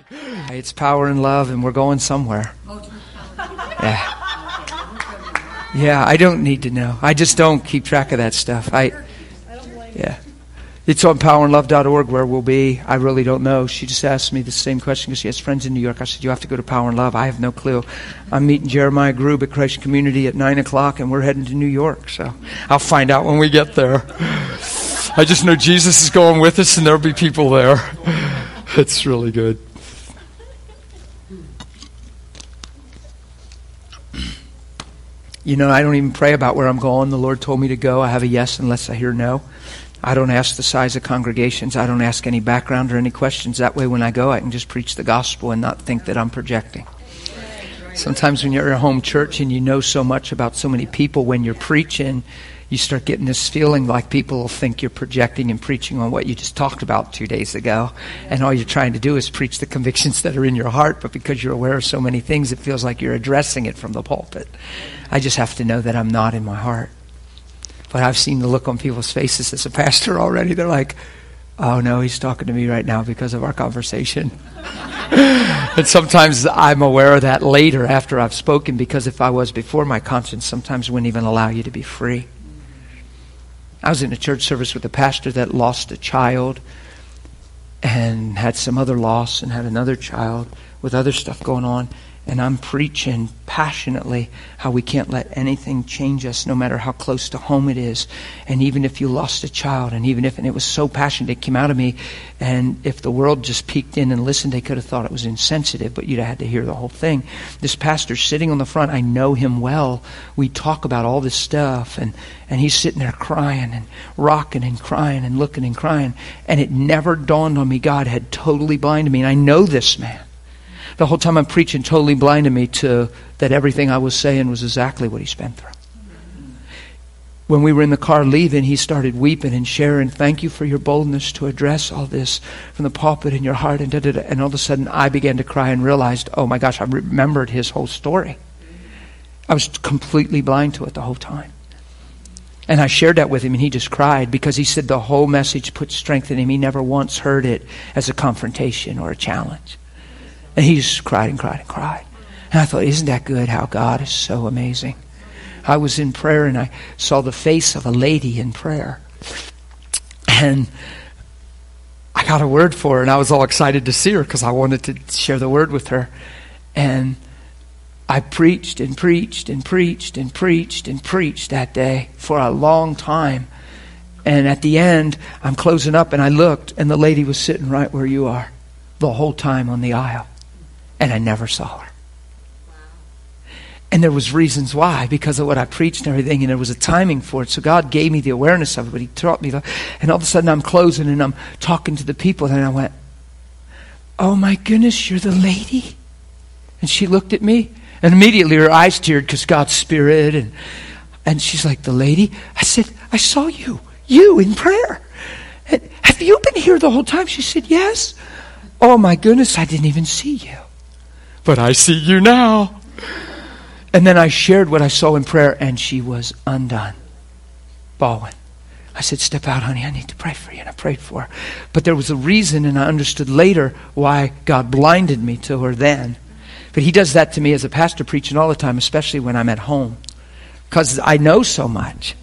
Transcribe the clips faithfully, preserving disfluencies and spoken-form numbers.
It's Power and Love, and we're going somewhere. Yeah. Yeah, I don't need to know. I just don't keep track of that stuff. I, yeah. It's on power and love dot org where we'll be. I really don't know. She just asked me the same question because she has friends in New York. I said, you have to go to Power and Love. I have no clue. I'm meeting Jeremiah Grube at Christ Community at nine o'clock, and we're heading to New York. So I'll find out when we get there. I just know Jesus is going with us, and there'll be people there. It's really good. You know, I don't even pray about where I'm going. The Lord told me to go. I have a yes unless I hear no. I don't ask the size of congregations. I don't ask any background or any questions. That way when I go, I can just preach the gospel and not think that I'm projecting. Sometimes when you're at a home church and you know so much about so many people, when you're preaching, you start getting this feeling like people will think you're projecting and preaching on what you just talked about two days ago. And all you're trying to do is preach the convictions that are in your heart. But because you're aware of so many things, it feels like you're addressing it from the pulpit. I just have to know that I'm not in my heart. But I've seen the look on people's faces as a pastor already. They're like, oh no, he's talking to me right now because of our conversation. And sometimes I'm aware of that later after I've spoken, because if I was before, my conscience sometimes wouldn't even allow you to be free. I was in a church service with a pastor that lost a child and had some other loss and had another child with other stuff going on. And I'm preaching passionately how we can't let anything change us, no matter how close to home it is. And even if you lost a child, and even if, and it was so passionate, it came out of me. And if the world just peeked in and listened, they could have thought it was insensitive, but you'd have had to hear the whole thing. This pastor's sitting on the front. I know him well. We talk about all this stuff, and, and he's sitting there crying and rocking and crying and looking and crying. And it never dawned on me God had totally blinded me. And I know this man. The whole time I'm preaching, totally blinded me to that everything I was saying was exactly what he's been through. When we were in the car leaving, he started weeping and sharing, thank you for your boldness to address all this from the pulpit in your heart. And, da, da, da. And all of a sudden, I began to cry and realized, oh my gosh, I remembered his whole story. I was completely blind to it the whole time. And I shared that with him, and he just cried because he said the whole message put strength in him. He never once heard it as a confrontation or a challenge. And he just cried and cried and cried. And I thought, isn't that good how God is so amazing? I was in prayer and I saw the face of a lady in prayer. And I got a word for her, and I was all excited to see her because I wanted to share the word with her. And I preached and preached and preached and preached and preached that day for a long time. And at the end, I'm closing up and I looked, and the lady was sitting right where you are the whole time on the aisle. And I never saw her. And there was reasons why, because of what I preached and everything, and there was a timing for it. So God gave me the awareness of it, but he taught me. The, and all of a sudden I'm closing and I'm talking to the people, and I went, oh my goodness, you're the lady? And she looked at me, and immediately her eyes teared because God's Spirit. And, and she's like, the lady? I said, I saw you, you in prayer. And have you been here the whole time? She said, yes. Oh my goodness, I didn't even see you. But I see you now. And then I shared what I saw in prayer, and she was undone, bawling. I said, step out, honey, I need to pray for you. And I prayed for her. But there was a reason, and I understood later why God blinded me to her then. But he does that to me as a pastor preaching all the time, especially when I'm at home, because I know so much.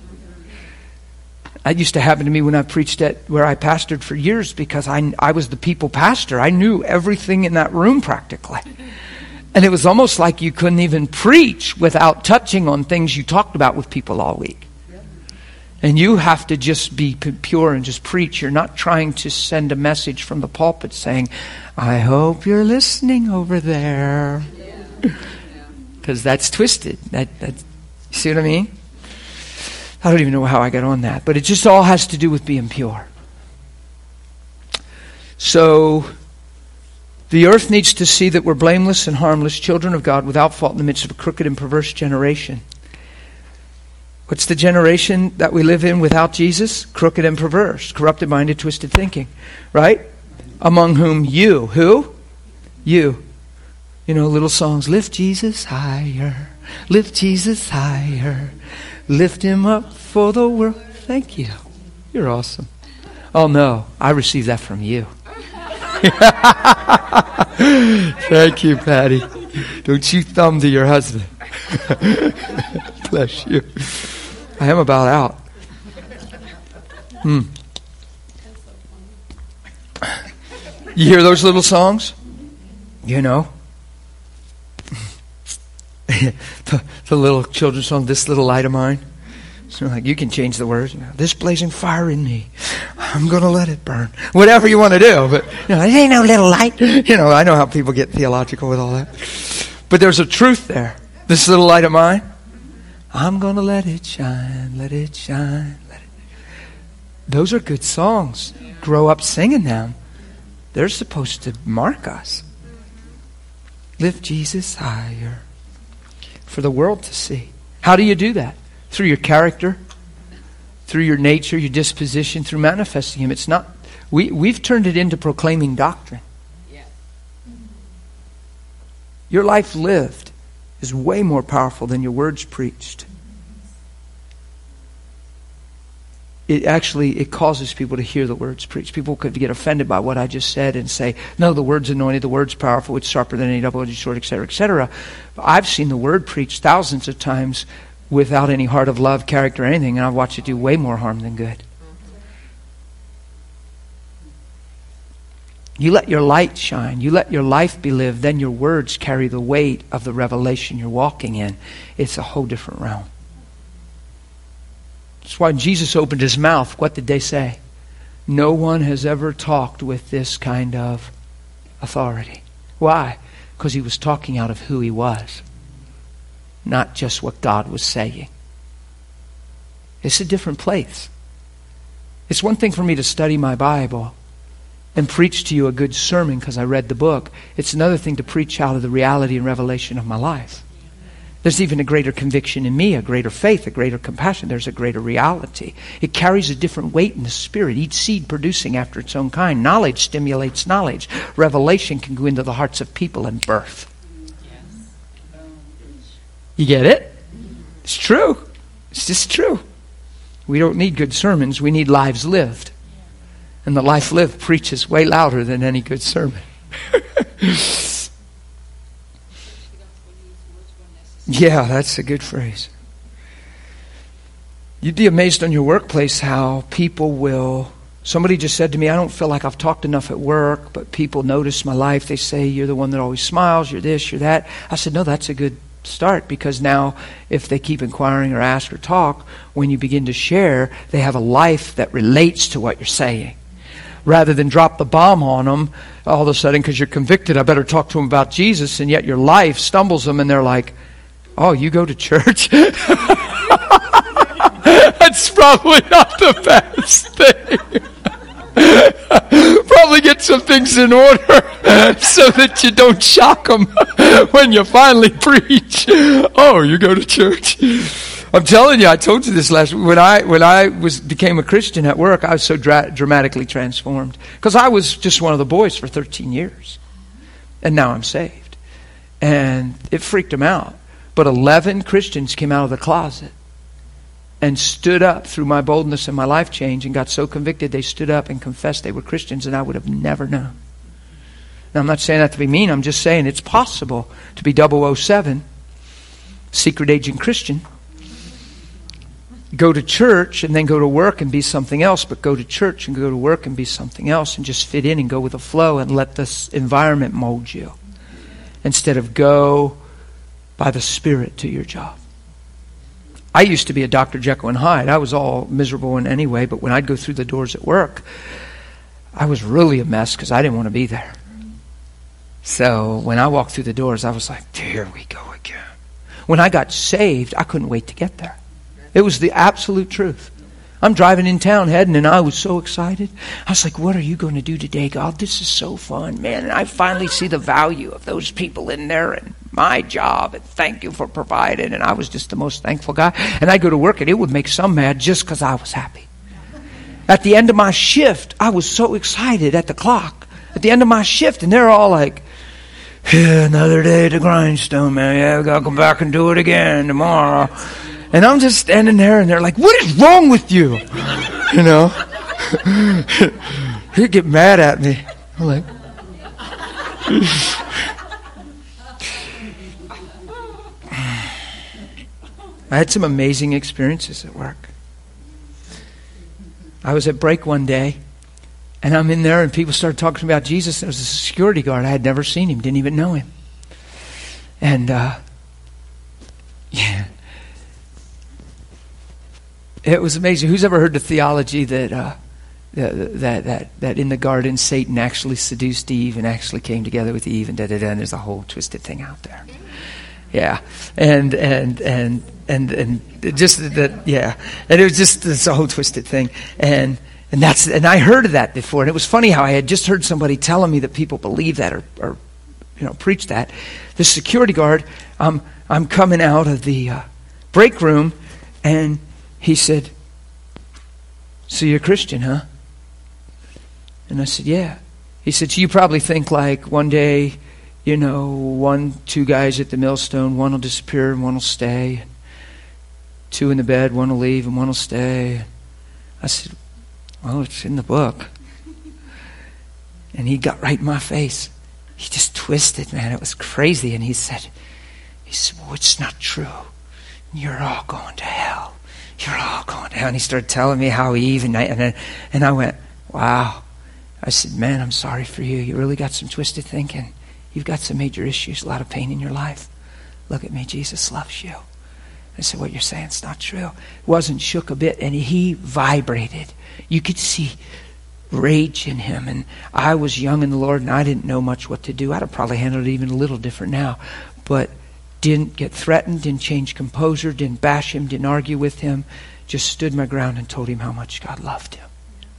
That used to happen to me when I preached at where I pastored for years, because I, I was the people pastor. I knew everything in that room practically. And it was almost like you couldn't even preach without touching on things you talked about with people all week. And you have to just be pure and just preach. You're not trying to send a message from the pulpit saying, I hope you're listening over there. Because that's twisted. That, that, you see what I mean? I don't even know how I got on that. But it just all has to do with being pure. So the earth needs to see that we're blameless and harmless, children of God, without fault in the midst of a crooked and perverse generation. What's the generation that we live in without Jesus? Crooked and perverse, corrupted minded, twisted thinking. Right? Among whom you, who? You. You know, little songs, lift Jesus higher, lift Jesus higher, lift him up for the world. Thank you. You're awesome. Oh no, I received that from you. Thank you, Patty. Don't you thumb to your husband. Bless you. I am about out. Hmm. You hear those little songs? You know? the, the little children's song, This Little Light of Mine. So like, you can change the words. You know, this blazing fire in me, I'm going to let it burn. Whatever you want to do. But, you know, it ain't no little light. You know, I know how people get theological with all that. But there's a truth there. This little light of mine, I'm going to let it shine, let it shine, let it. Those are good songs. Grow up singing them. They're supposed to mark us. Lift Jesus higher for the world to see. How do you do that? Through your character, through your nature, your disposition, through manifesting Him. It's not, we, we've turned it into proclaiming doctrine. Yeah. Your life lived is way more powerful than your words preached. It actually, it causes people to hear the words preached. People could get offended by what I just said and say, no, the word's anointed, the word's powerful, it's sharper than any double-edged sword, et cetera, et cetera. But I've seen the word preached thousands of times without any heart of love, character, or anything, and I've watched it do way more harm than good. You let your light shine. You let your life be lived. Then your words carry the weight of the revelation you're walking in. It's a whole different realm. That's why when Jesus opened His mouth, what did they say? No one has ever talked with this kind of authority. Why? Because He was talking out of who He was, not just what God was saying. It's a different place. It's one thing for me to study my Bible and preach to you a good sermon because I read the book. It's another thing to preach out of the reality and revelation of my life. There's even a greater conviction in me, a greater faith, a greater compassion. There's a greater reality. It carries a different weight in the Spirit, each seed producing after its own kind. Knowledge stimulates knowledge. Revelation can go into the hearts of people and birth. You get it? It's true. It's just true. We don't need good sermons. We need lives lived. And the life lived preaches way louder than any good sermon. Yeah, that's a good phrase. You'd be amazed on your workplace how people will... Somebody just said to me, I don't feel like I've talked enough at work, but people notice my life. They say, you're the one that always smiles, you're this, you're that. I said, no, that's a good start, because now if they keep inquiring or ask or talk, when you begin to share, they have a life that relates to what you're saying. Rather than drop the bomb on them all of a sudden because you're convicted, I better talk to them about Jesus, and yet your life stumbles them and they're like, oh, you go to church? That's probably not the best thing. Probably get some things in order so that you don't shock them when you finally preach. Oh, you go to church? I'm telling you, I told you this last week. When I when I was became a Christian at work, I was so dra- dramatically transformed because I was just one of the boys for thirteen years, and now I'm saved, and it freaked them out. But eleven Christians came out of the closet and stood up through my boldness and my life change and got so convicted they stood up and confessed they were Christians, and I would have never known. Now, I'm not saying that to be mean. I'm just saying it's possible to be double oh seven, secret agent Christian, go to church and then go to work and be something else, but go to church and go to work and be something else and just fit in and go with the flow and let this environment mold you instead of go by the Spirit to your job. I used to be a Doctor Jekyll and Hyde. I was all miserable in any way, but when I'd go through the doors at work, I was really a mess because I didn't want to be there. So when I walked through the doors, I was like, here we go again. When I got saved, I couldn't wait to get there. It was the absolute truth. I'm driving in town heading, and I was so excited. I was like, what are you going to do today, God? This is so fun, man. And I finally see the value of those people in there and my job, and thank you for providing. And I was just the most thankful guy. And I'd go to work, and it would make some mad just because I was happy. At the end of my shift, I was so excited at the clock. At the end of my shift, and they're all like, yeah, another day at the grindstone, man. Yeah, we got to come back and do it again tomorrow. And I'm just standing there, and they're like, what is wrong with you? You know? He'd get mad at me. I'm like, I had some amazing experiences at work. I was at break one day, and I'm in there, and people started talking about Jesus. There was a security guard. I had never seen him, didn't even know him. And, uh, yeah. It was amazing. Who's ever heard the theology that, uh, that, that, that, that in the garden, Satan actually seduced Eve and actually came together with Eve, and da-da-da, and there's a whole twisted thing out there. Yeah. And, and, and, and, and just that, yeah. And it was just, it's a whole twisted thing. And, and that's, and I heard of that before. And it was funny how I had just heard somebody telling me that people believe that or, or you know, preach that. The security guard, um, I'm coming out of the uh, break room, and he said, "So you're a Christian, huh?" And I said, "Yeah." He said, "So you probably think like one day, you know, one, two guys at the millstone, one will disappear and one will stay. Two in the bed, one will leave and one will stay." I said, "Well, it's in the book." And he got right in my face. He just twisted, man. It was crazy. And he said, he said, "Well, it's not true. You're all going to hell. You're all going to hell." And he started telling me how Eve and I, and I, and I went, wow. I said, "Man, I'm sorry for you. You really got some twisted thinking. You've got some major issues, a lot of pain in your life. Look at me. Jesus loves you." I said, "What you're saying is not true." It wasn't shook a bit, and he vibrated. You could see rage in him. And I was young in the Lord, and I didn't know much what to do. I'd have probably handled it even a little different now. But didn't get threatened, didn't change composure, didn't bash him, didn't argue with him. Just stood my ground and told him how much God loved him.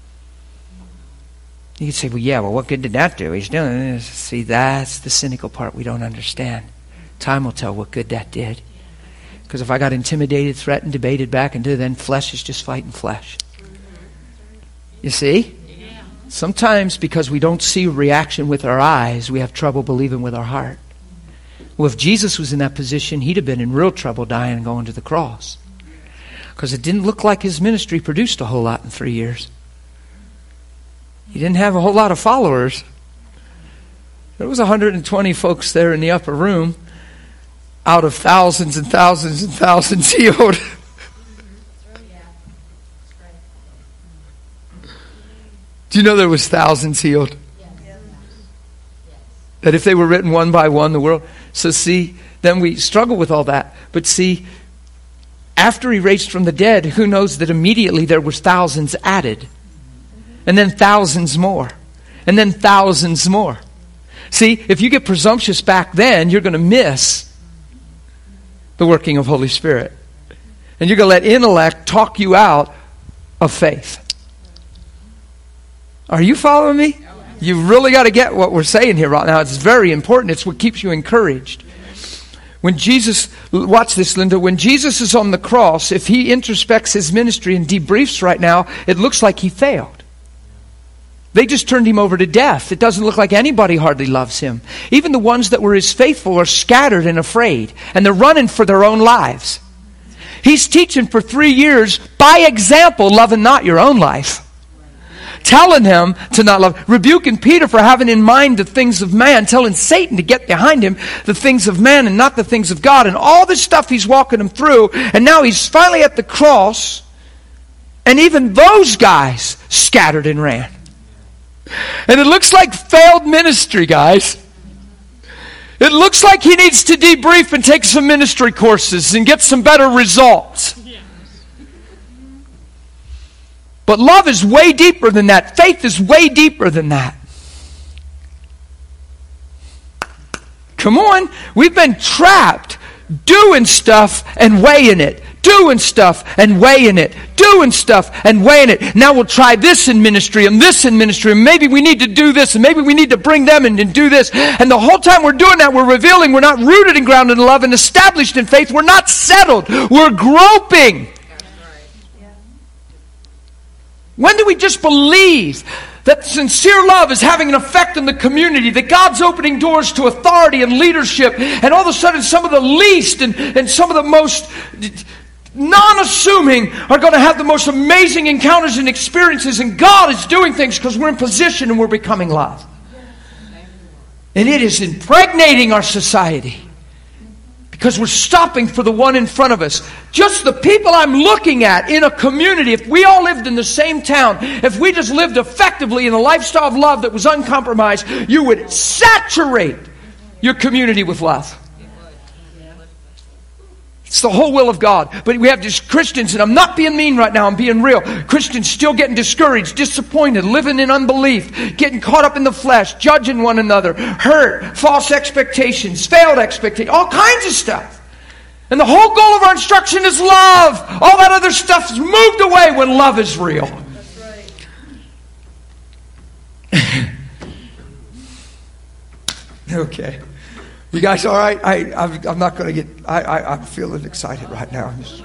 You could say, "Well, yeah, well, what good did that do? He's doing this." See, that's the cynical part we don't understand. Time will tell what good that did. Because if I got intimidated, threatened, debated back into, then flesh is just fighting flesh. You see? Sometimes because we don't see reaction with our eyes, we have trouble believing with our heart. Well, if Jesus was in that position, he'd have been in real trouble dying and going to the cross. Because it didn't look like his ministry produced a whole lot in three years. He didn't have a whole lot of followers. There was one hundred twenty folks there in the upper room out of thousands and thousands and thousands healed. Do you know there was thousands healed? That if they were written one by one, the world... So see, then we struggle with all that. But see, after he raised from the dead, who knows that immediately there was thousands added. And then thousands more. And then thousands more. See, if you get presumptuous back then, you're going to miss the working of Holy Spirit. And you're going to let intellect talk you out of faith. Are you following me? You really got to get what we're saying here right now. It's very important. It's what keeps you encouraged. When Jesus, watch this, Linda, when Jesus is on the cross, if he introspects his ministry and debriefs right now, it looks like he failed. They just turned him over to death. It doesn't look like anybody hardly loves him. Even the ones that were his faithful are scattered and afraid, and they're running for their own lives. He's teaching for three years, by example, loving not your own life. Telling him to not love, rebuking Peter for having in mind the things of man, telling Satan to get behind him the things of man and not the things of God, and all this stuff he's walking him through, and now he's finally at the cross, and even those guys scattered and ran. And it looks like failed ministry, guys. It looks like he needs to debrief and take some ministry courses and get some better results. But love is way deeper than that. Faith is way deeper than that. Come on. We've been trapped doing stuff and weighing it. Doing stuff and weighing it. Doing stuff and weighing it. Now we'll try this in ministry and this in ministry. And maybe we need to do this. And maybe we need to bring them in and do this. And the whole time we're doing that, we're revealing we're not rooted and grounded in love and established in faith. We're not settled. We're groping. When do we just believe that sincere love is having an effect in the community, that God's opening doors to authority and leadership, and all of a sudden some of the least and, and some of the most non-assuming are going to have the most amazing encounters and experiences, and God is doing things because we're in position and we're becoming love. And it is impregnating our society. Because we're stopping for the one in front of us. Just the people I'm looking at in a community, if we all lived in the same town, if we just lived effectively in a lifestyle of love that was uncompromised, you would saturate your community with love. It's the whole will of God. But we have just Christians, and I'm not being mean right now, I'm being real. Christians still getting discouraged, disappointed, living in unbelief, getting caught up in the flesh, judging one another, hurt, false expectations, failed expectations, all kinds of stuff. And the whole goal of our instruction is love. All that other stuff is moved away when love is real. That's right. Okay. You guys all right? I, I'm, I'm not going to get... I, I, I'm feeling excited right now. I'm just,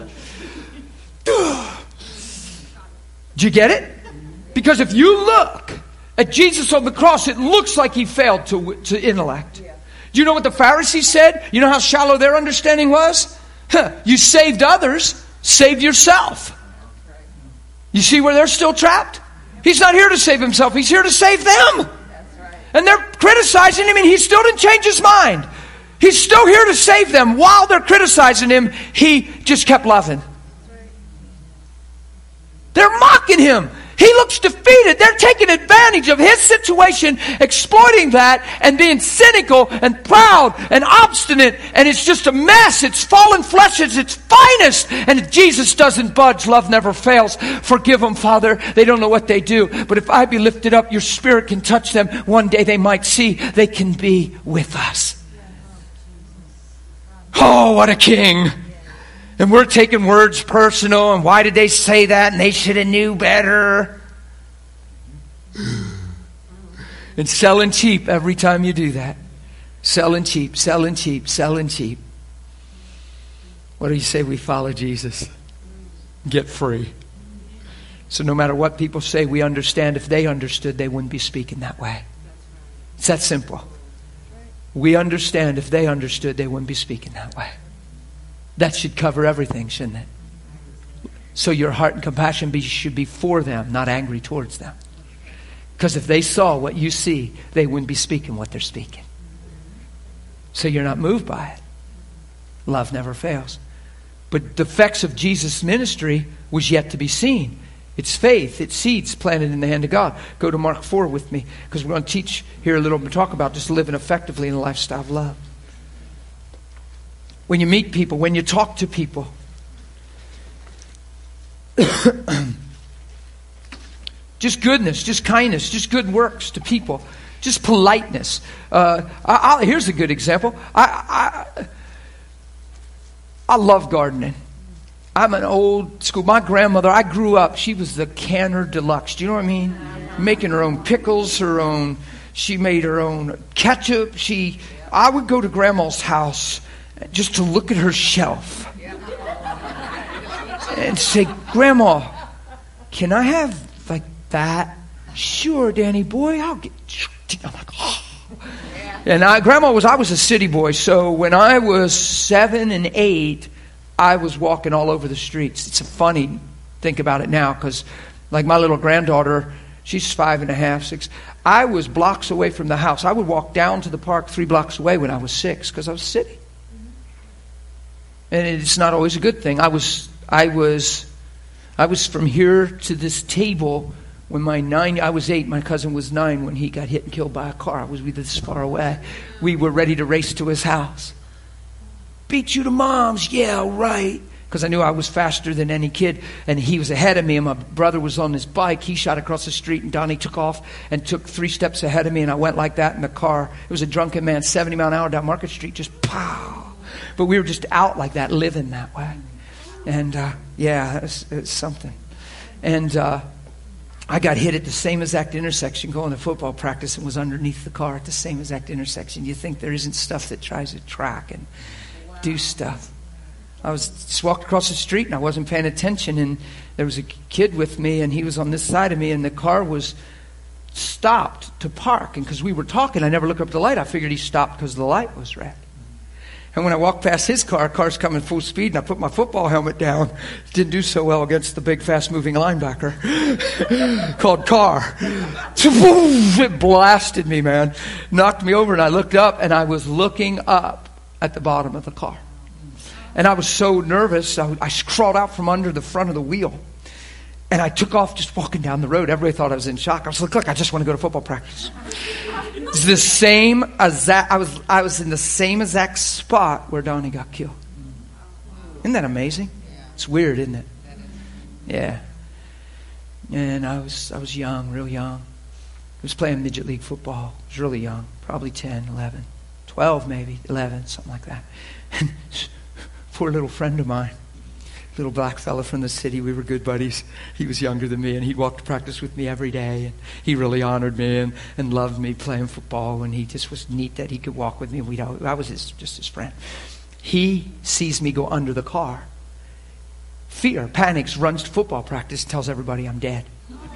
did you get it? Because if you look at Jesus on the cross, it looks like he failed to, to intellect. Do you know what the Pharisees said? You know how shallow their understanding was? Huh, you saved others, save yourself. You see where they're still trapped? He's not here to save himself. He's here to save them. And they're criticizing him, and he still didn't change his mind. He's still here to save them. While they're criticizing him, he just kept loving. They're mocking him. He looks defeated. They're taking advantage of his situation, exploiting that, and being cynical and proud and obstinate. And it's just a mess. It's fallen flesh at its finest. And if Jesus doesn't budge, love never fails. Forgive them, Father. They don't know what they do. But if I be lifted up, your Spirit can touch them. One day they might see they can be with us. Oh, what a king. And we're taking words personal, and why did they say that, and they should have knew better. And selling cheap every time you do that. Selling cheap, selling cheap, selling cheap. What do you say we follow Jesus? Get free. So no matter what people say, we understand. If they understood, they wouldn't be speaking that way. It's that simple. We understand. If they understood, they wouldn't be speaking that way. That should cover everything, shouldn't it? So your heart and compassion be, should be for them, not angry towards them. Because if they saw what you see, they wouldn't be speaking what they're speaking. So you're not moved by it. Love never fails. But the effects of Jesus' ministry was yet to be seen. It's faith. It's seeds planted in the hand of God. Go to Mark four with me, because we're going to teach here a little bit, talk about just living effectively in a lifestyle of love. When you meet people, when you talk to people, just goodness, just kindness, just good works to people, just politeness. Uh, I, I, here's a good example. I, I I love gardening. I'm an old school. My grandmother, I grew up, she was the canner deluxe. Do you know what I mean? Making her own pickles, her own, she made her own ketchup. She, I would go to Grandma's house just to look at her shelf and say, Grandma, can I have like that? Sure, Danny boy, I'll get. I'm like, oh. And I, Grandma was, I was a city boy, so when I was seven and eight, I was walking all over the streets. It's a funny, think about it now, because like my little granddaughter, she's five and a half, six. I was blocks away from the house. I would walk down to the park three blocks away when I was six, because I was city. And it's not always a good thing. I was, I was, I was from here to this table when my nine, I was eight, my cousin was nine when he got hit and killed by a car. I was this far away. We were ready to race to his house. Beat you to mom's, yeah, right. Because I knew I was faster than any kid, and he was ahead of me, and my brother was on his bike. He shot across the street, and Donnie took off and took three steps ahead of me, and I went like that in the car. It was a drunken man, seventy mile an hour down Market Street, just pow. But we were just out like that, living that way. And uh, yeah, it was, it was something. And uh, I got hit at the same exact intersection going to football practice and was underneath the car at the same exact intersection. You think there isn't stuff that tries to track and do stuff. I was just walked across the street and I wasn't paying attention, and there was a kid with me and he was on this side of me, and the car was stopped to park, and because we were talking, I never looked up at the light. I figured he stopped because the light was red. And when I walked past his car, car's coming full speed, and I put my football helmet down. Didn't do so well against the big, fast-moving linebacker called Carr. It blasted me, man. Knocked me over, and I looked up, and I was looking up at the bottom of the car. And I was so nervous, I, I crawled out from under the front of the wheel. And I took off just walking down the road. Everybody thought I was in shock. I was like, look, I just want to go to football practice. It's the same exact, I was I was in the same exact spot where Donnie got killed. Isn't that amazing? It's weird, isn't it? Yeah. And I was I was young, real young. I was playing midget league football. I was really young, probably ten, eleven, twelve maybe, eleven, something like that. And poor little friend of mine, little black fella from the city. We were good buddies. He was younger than me, and he'd walk to practice with me every day. And he really honored me and, and loved me playing football. And he just was neat that he could walk with me. We I was his, just his friend. He sees me go under the car. Fear, panics, runs to football practice, tells everybody I'm dead.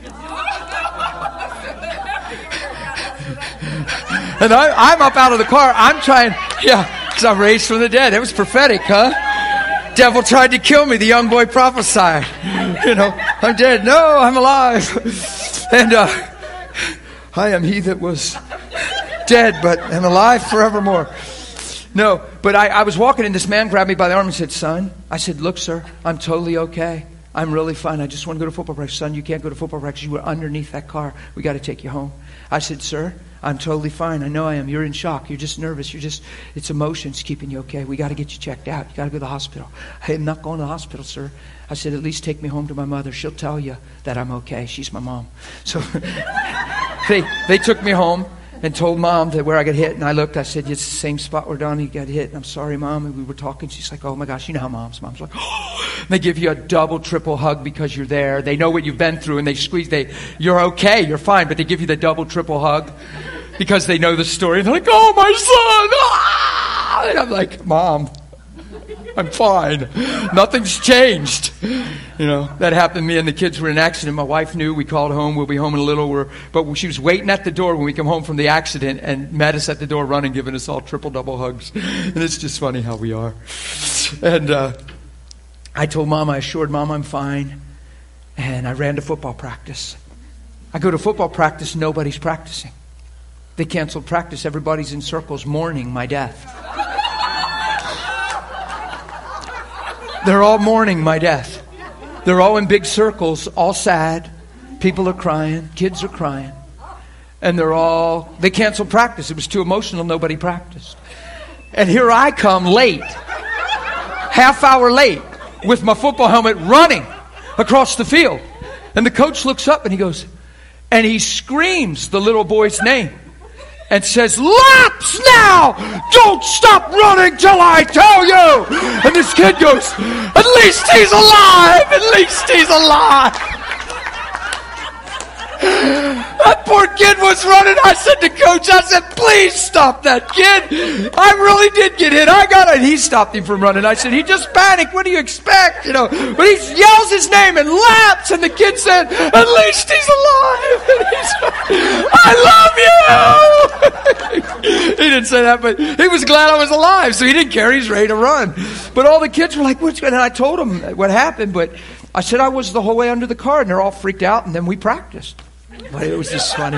And I, I'm up out of the car. I'm trying, yeah, because I'm raised from the dead. It was prophetic, huh? Devil tried to kill me. The young boy prophesied. You know, I'm dead. No, I'm alive. And uh, I am he that was dead, but am alive forevermore. No, but I, I was walking and this man grabbed me by the arm and said, son, I said, look, sir, I'm totally okay. I'm really fine. I just want to go to football practice. Son, you can't go to football practice. You were underneath that car. We got to take you home. I said, sir, I'm totally fine. I know I am. You're in shock. You're just nervous. You're just, it's emotions keeping you okay. We got to get you checked out. You got to go to the hospital. Hey, I'm not going to the hospital, sir. I said, at least take me home to my mother. She'll tell you that I'm okay. She's my mom. So they they took me home and told mom that where I got hit. And I looked, I said, it's the same spot where Donnie got hit. And I'm sorry, mom. And we were talking. She's like, oh my gosh, you know how moms. Mom's like, oh. They give you a double, triple hug because you're there. They know what you've been through and they squeeze. They, you're okay. You're fine. But they give you the double, triple hug because they know the story. And they're like, oh, my son. Ah! And I'm like, mom, I'm fine. Nothing's changed. You know, that happened to me and the kids were in an accident. My wife knew. We called home. We'll be home in a little. We're, but she was waiting at the door when we come home from the accident and met us at the door running, giving us all triple, double hugs. And it's just funny how we are. And uh, I told mom, I assured mom I'm fine. And I ran to football practice. I go to football practice. Nobody's practicing. They canceled practice. Everybody's in circles mourning my death. They're all mourning my death. They're all in big circles, all sad. People are crying. Kids are crying. And they're all, they canceled practice. It was too emotional. Nobody practiced. And here I come late, half hour late, with my football helmet running across the field. And the coach looks up and he goes, and he screams the little boy's name. And says, laps now! Don't stop running till I tell you! And this kid goes, at least he's alive! At least he's alive! That poor kid was running. I said to coach, I said, please stop that kid. I really did get hit. I got it. He stopped him from running. I said, he just panicked. What do you expect? You know, but he yells his name and laps. And the kid said, at least he's alive. And he's, I love you. He didn't say that, but he was glad I was alive. So he didn't care. He's ready to run. But all the kids were like, what's going on? And I told them what happened. But I said I was the whole way under the car. And they're all freaked out. And then we practiced. But it was just funny.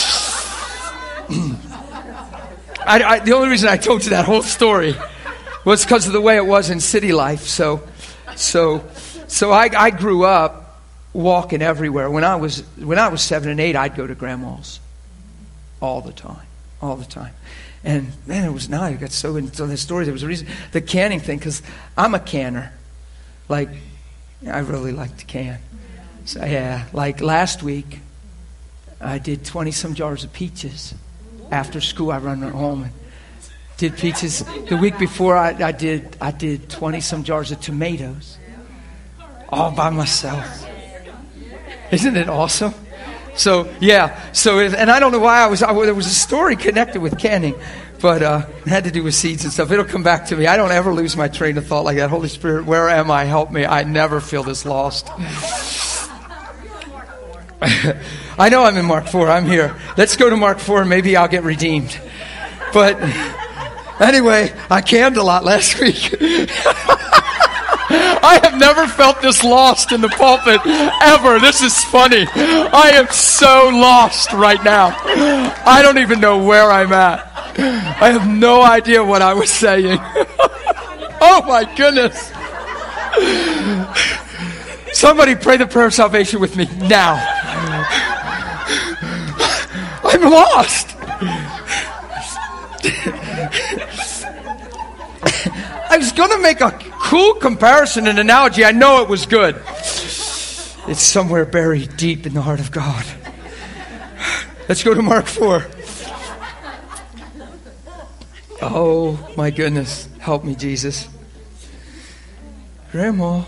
I, I, the only reason I told you that whole story was because of the way it was in city life. So, so, so I, I grew up walking everywhere. When I was when I was seven and eight, I'd go to grandma's all the time, all the time. And man, it was now I got so into the story. There was a reason the canning thing because I'm a canner. Like I really like to can. So yeah, like last week. I did twenty-some jars of peaches. After school, I run home and did peaches. The week before, I, I did I did twenty-some jars of tomatoes. All by myself. Isn't it awesome? So, yeah. So, and I don't know why I was, I, there was a story connected with canning. But uh, it had to do with seeds and stuff. It'll come back to me. I don't ever lose my train of thought like that. Holy Spirit, where am I? Help me. I never feel this lost. I know I'm in Mark four. I'm here. Let's go to Mark four. Maybe I'll get redeemed. But Anyway, I canned a lot last week. I have never felt this lost in the pulpit, ever. This is funny. I am so lost right now. I don't even know where I'm at. I have no idea what I was saying. Oh my goodness. Somebody pray the prayer of salvation with me now. I'm lost. I was going to make a cool comparison and analogy. I know it was good. It's somewhere buried deep in the heart of God. Let's go to Mark four. Oh, my goodness. Help me, Jesus. Grandma.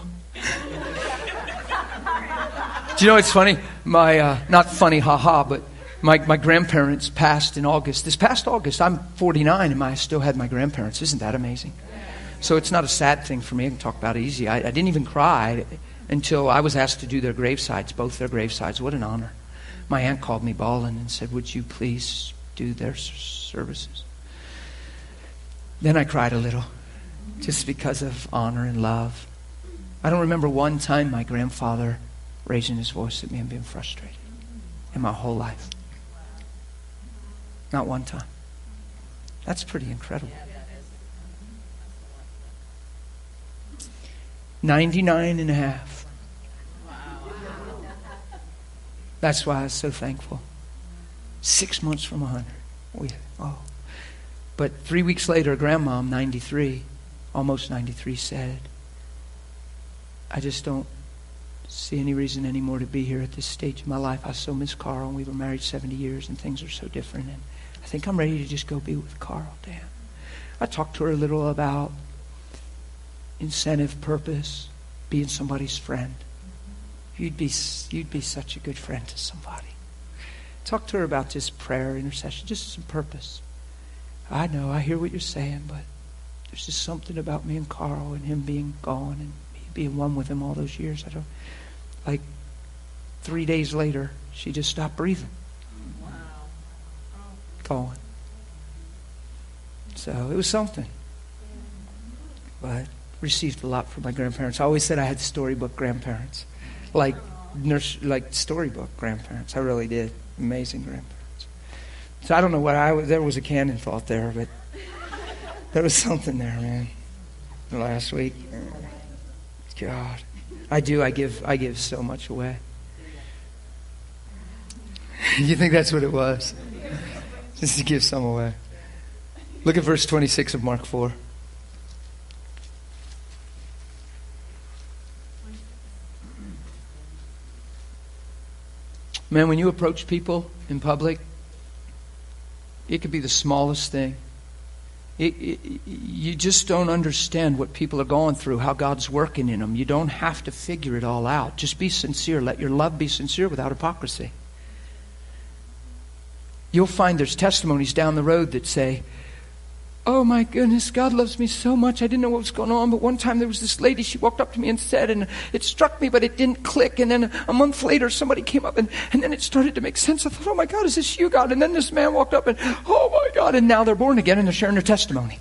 Do you know what's funny? My, uh, not funny, haha, but my, my grandparents passed in August. This past August, I'm forty-nine and I still had my grandparents. Isn't that amazing? So it's not a sad thing for me. I can talk about it easy. I, I didn't even cry until I was asked to do their gravesides, both their gravesides. What an honor. My aunt called me bawling and said, would you please do their services? Then I cried a little, just because of honor and love. I don't remember one time my grandfather raising his voice at me and being frustrated in my whole life. Not one time. That's pretty incredible. ninety-nine and a half. That's why I was so thankful. Six months from a hundred. We, oh. But three weeks later, Grandmom, ninety-three, almost ninety-three, said, I just don't see any reason anymore to be here at this stage of my life. I so miss Carl, and we were married seventy years, and things are so different. And I think I'm ready to just go be with Carl, Dan. I talked to her a little about incentive, purpose, being somebody's friend. You'd be you'd be such a good friend to somebody. Talk to her about just prayer, intercession, just some purpose. I know, I hear what you're saying, but there's just something about me and Carl and him being gone and me being one with him all those years. I don't, like three days later, she just stopped breathing. Wow. Gone. So it was something. But received a lot from my grandparents. I always said I had storybook grandparents. Like nurse, like storybook grandparents. I really did. Amazing grandparents. So I don't know what I was, there was a canon thought there, but there was something there, man. Last week. God. I do, I give I give so much away. You think that's what it was? Just to give some away. Look at verse twenty-six of Mark four. Man, when you approach people in public, it could be the smallest thing. It, it, you just don't understand what people are going through, how God's working in them. You don't have to figure it all out. Just be sincere. Let your love be sincere without hypocrisy. You'll find there's testimonies down the road that say, oh my goodness, God loves me so much. I didn't know what was going on, but one time there was this lady, she walked up to me and said, and it struck me, but it didn't click. And then a month later, somebody came up and, and then it started to make sense. I thought, oh my God, is this you, God? And then this man walked up and, oh my God, and now they're born again and they're sharing their testimony.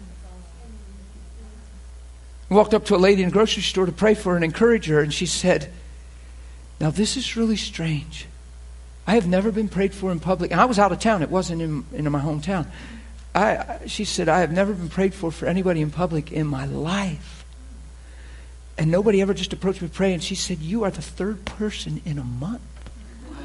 I walked up to a lady in a grocery store to pray for her and encourage her, and she said, now this is really strange. I have never been prayed for in public. And I was out of town. It wasn't in, in my hometown. I, she said, I have never been prayed for for anybody in public in my life. And nobody ever just approached me to pray. And she said, you are the third person in a month. Wow.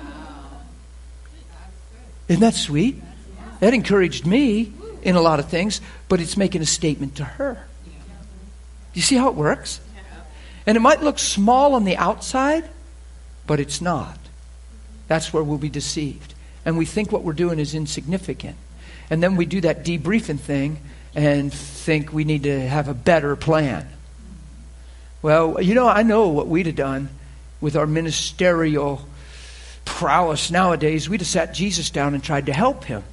Isn't that sweet? That encouraged me in a lot of things, but it's making a statement to her. Do you see how it works? And it might look small on the outside, but it's not. That's where we'll be deceived. And we think what we're doing is insignificant. And then we do that debriefing thing and think we need to have a better plan. Well, you know, I know what we'd have done with our ministerial prowess nowadays. We'd have sat Jesus down and tried to help him.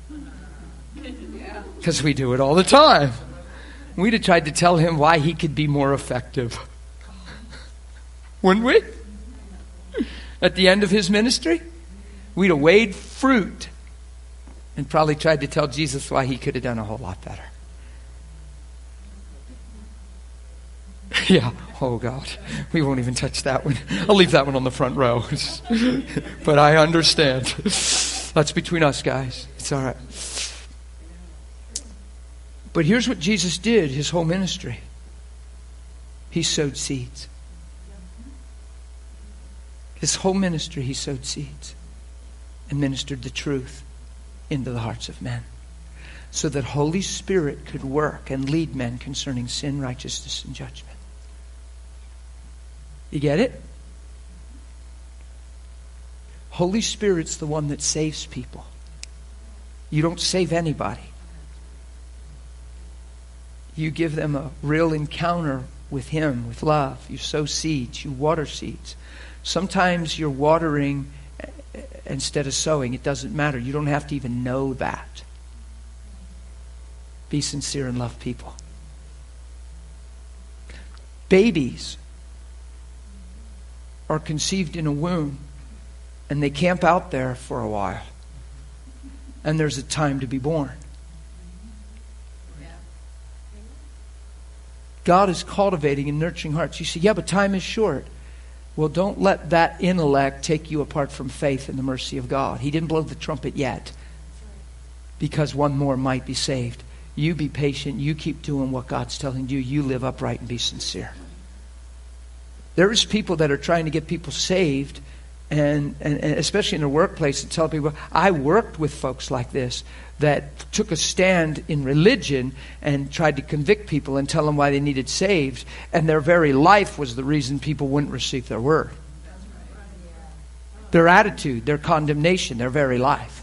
Because we do it all the time. We'd have tried to tell him why he could be more effective. Wouldn't we? At the end of his ministry, we'd have weighed fruit and probably tried to tell Jesus why he could have done a whole lot better. Yeah. Oh, God. We won't even touch that one. I'll leave that one on the front row. But I understand. That's between us, guys. It's all right. But here's what Jesus did his whole ministry. He sowed seeds. His whole ministry, he sowed seeds and ministered the truth into the hearts of men, so that Holy Spirit could work and lead men concerning sin, righteousness, and judgment. You get it? Holy Spirit's the one that saves people. You don't save anybody. You give them a real encounter with Him, with love. You sow seeds. You water seeds. Sometimes you're watering instead of sowing. It doesn't matter. You don't have to even know that. Be sincere and love people. Babies are conceived in a womb and they camp out there for a while. And there's a time to be born. God is cultivating and nurturing hearts. You say, yeah, but time is short. Well, don't let that intellect take you apart from faith and the mercy of God. He didn't blow the trumpet yet, because one more might be saved. You be patient. You keep doing what God's telling you. You live upright and be sincere. There is people that are trying to get people saved, and, and, and especially in the workplace, and tell people, I worked with folks like this that took a stand in religion and tried to convict people and tell them why they needed saved, and their very life was the reason people wouldn't receive their word. Their attitude, their condemnation, their very life.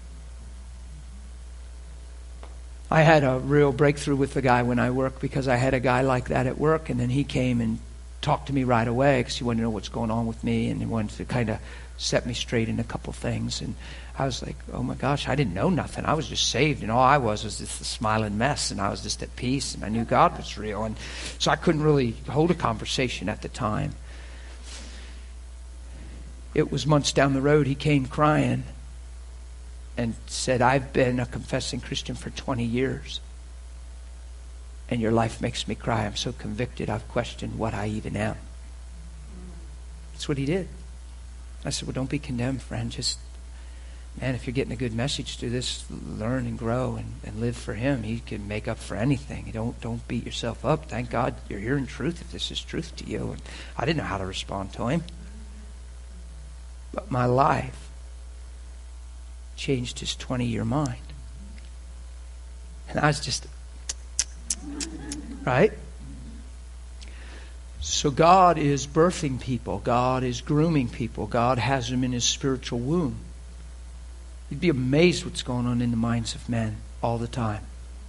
I had a real breakthrough with the guy when I worked, because I had a guy like that at work, and then he came and talked to me right away because he wanted to know what's going on with me, and he wanted to kind of set me straight in a couple things. And I was like, oh my gosh, I didn't know nothing. I was just saved, and all I was was just a smiling mess, and I was just at peace, and I knew God was real. And so I couldn't really hold a conversation at the time. It was months down the road, he came crying and said, I've been a confessing Christian for twenty years. And your life makes me cry. I'm so convicted. I've questioned what I even am. That's what he did. I said, well, don't be condemned, friend. Just, man, if you're getting a good message through this, learn and grow and, and live for Him. He can make up for anything. Don't don't beat yourself up. Thank God you're hearing truth if this is truth to you. And I didn't know how to respond to him. But my life changed his twenty-year mind. And I was just... Right? So God is birthing people. God is grooming people. God has them in His spiritual womb. You'd be amazed what's going on in the minds of men all the time.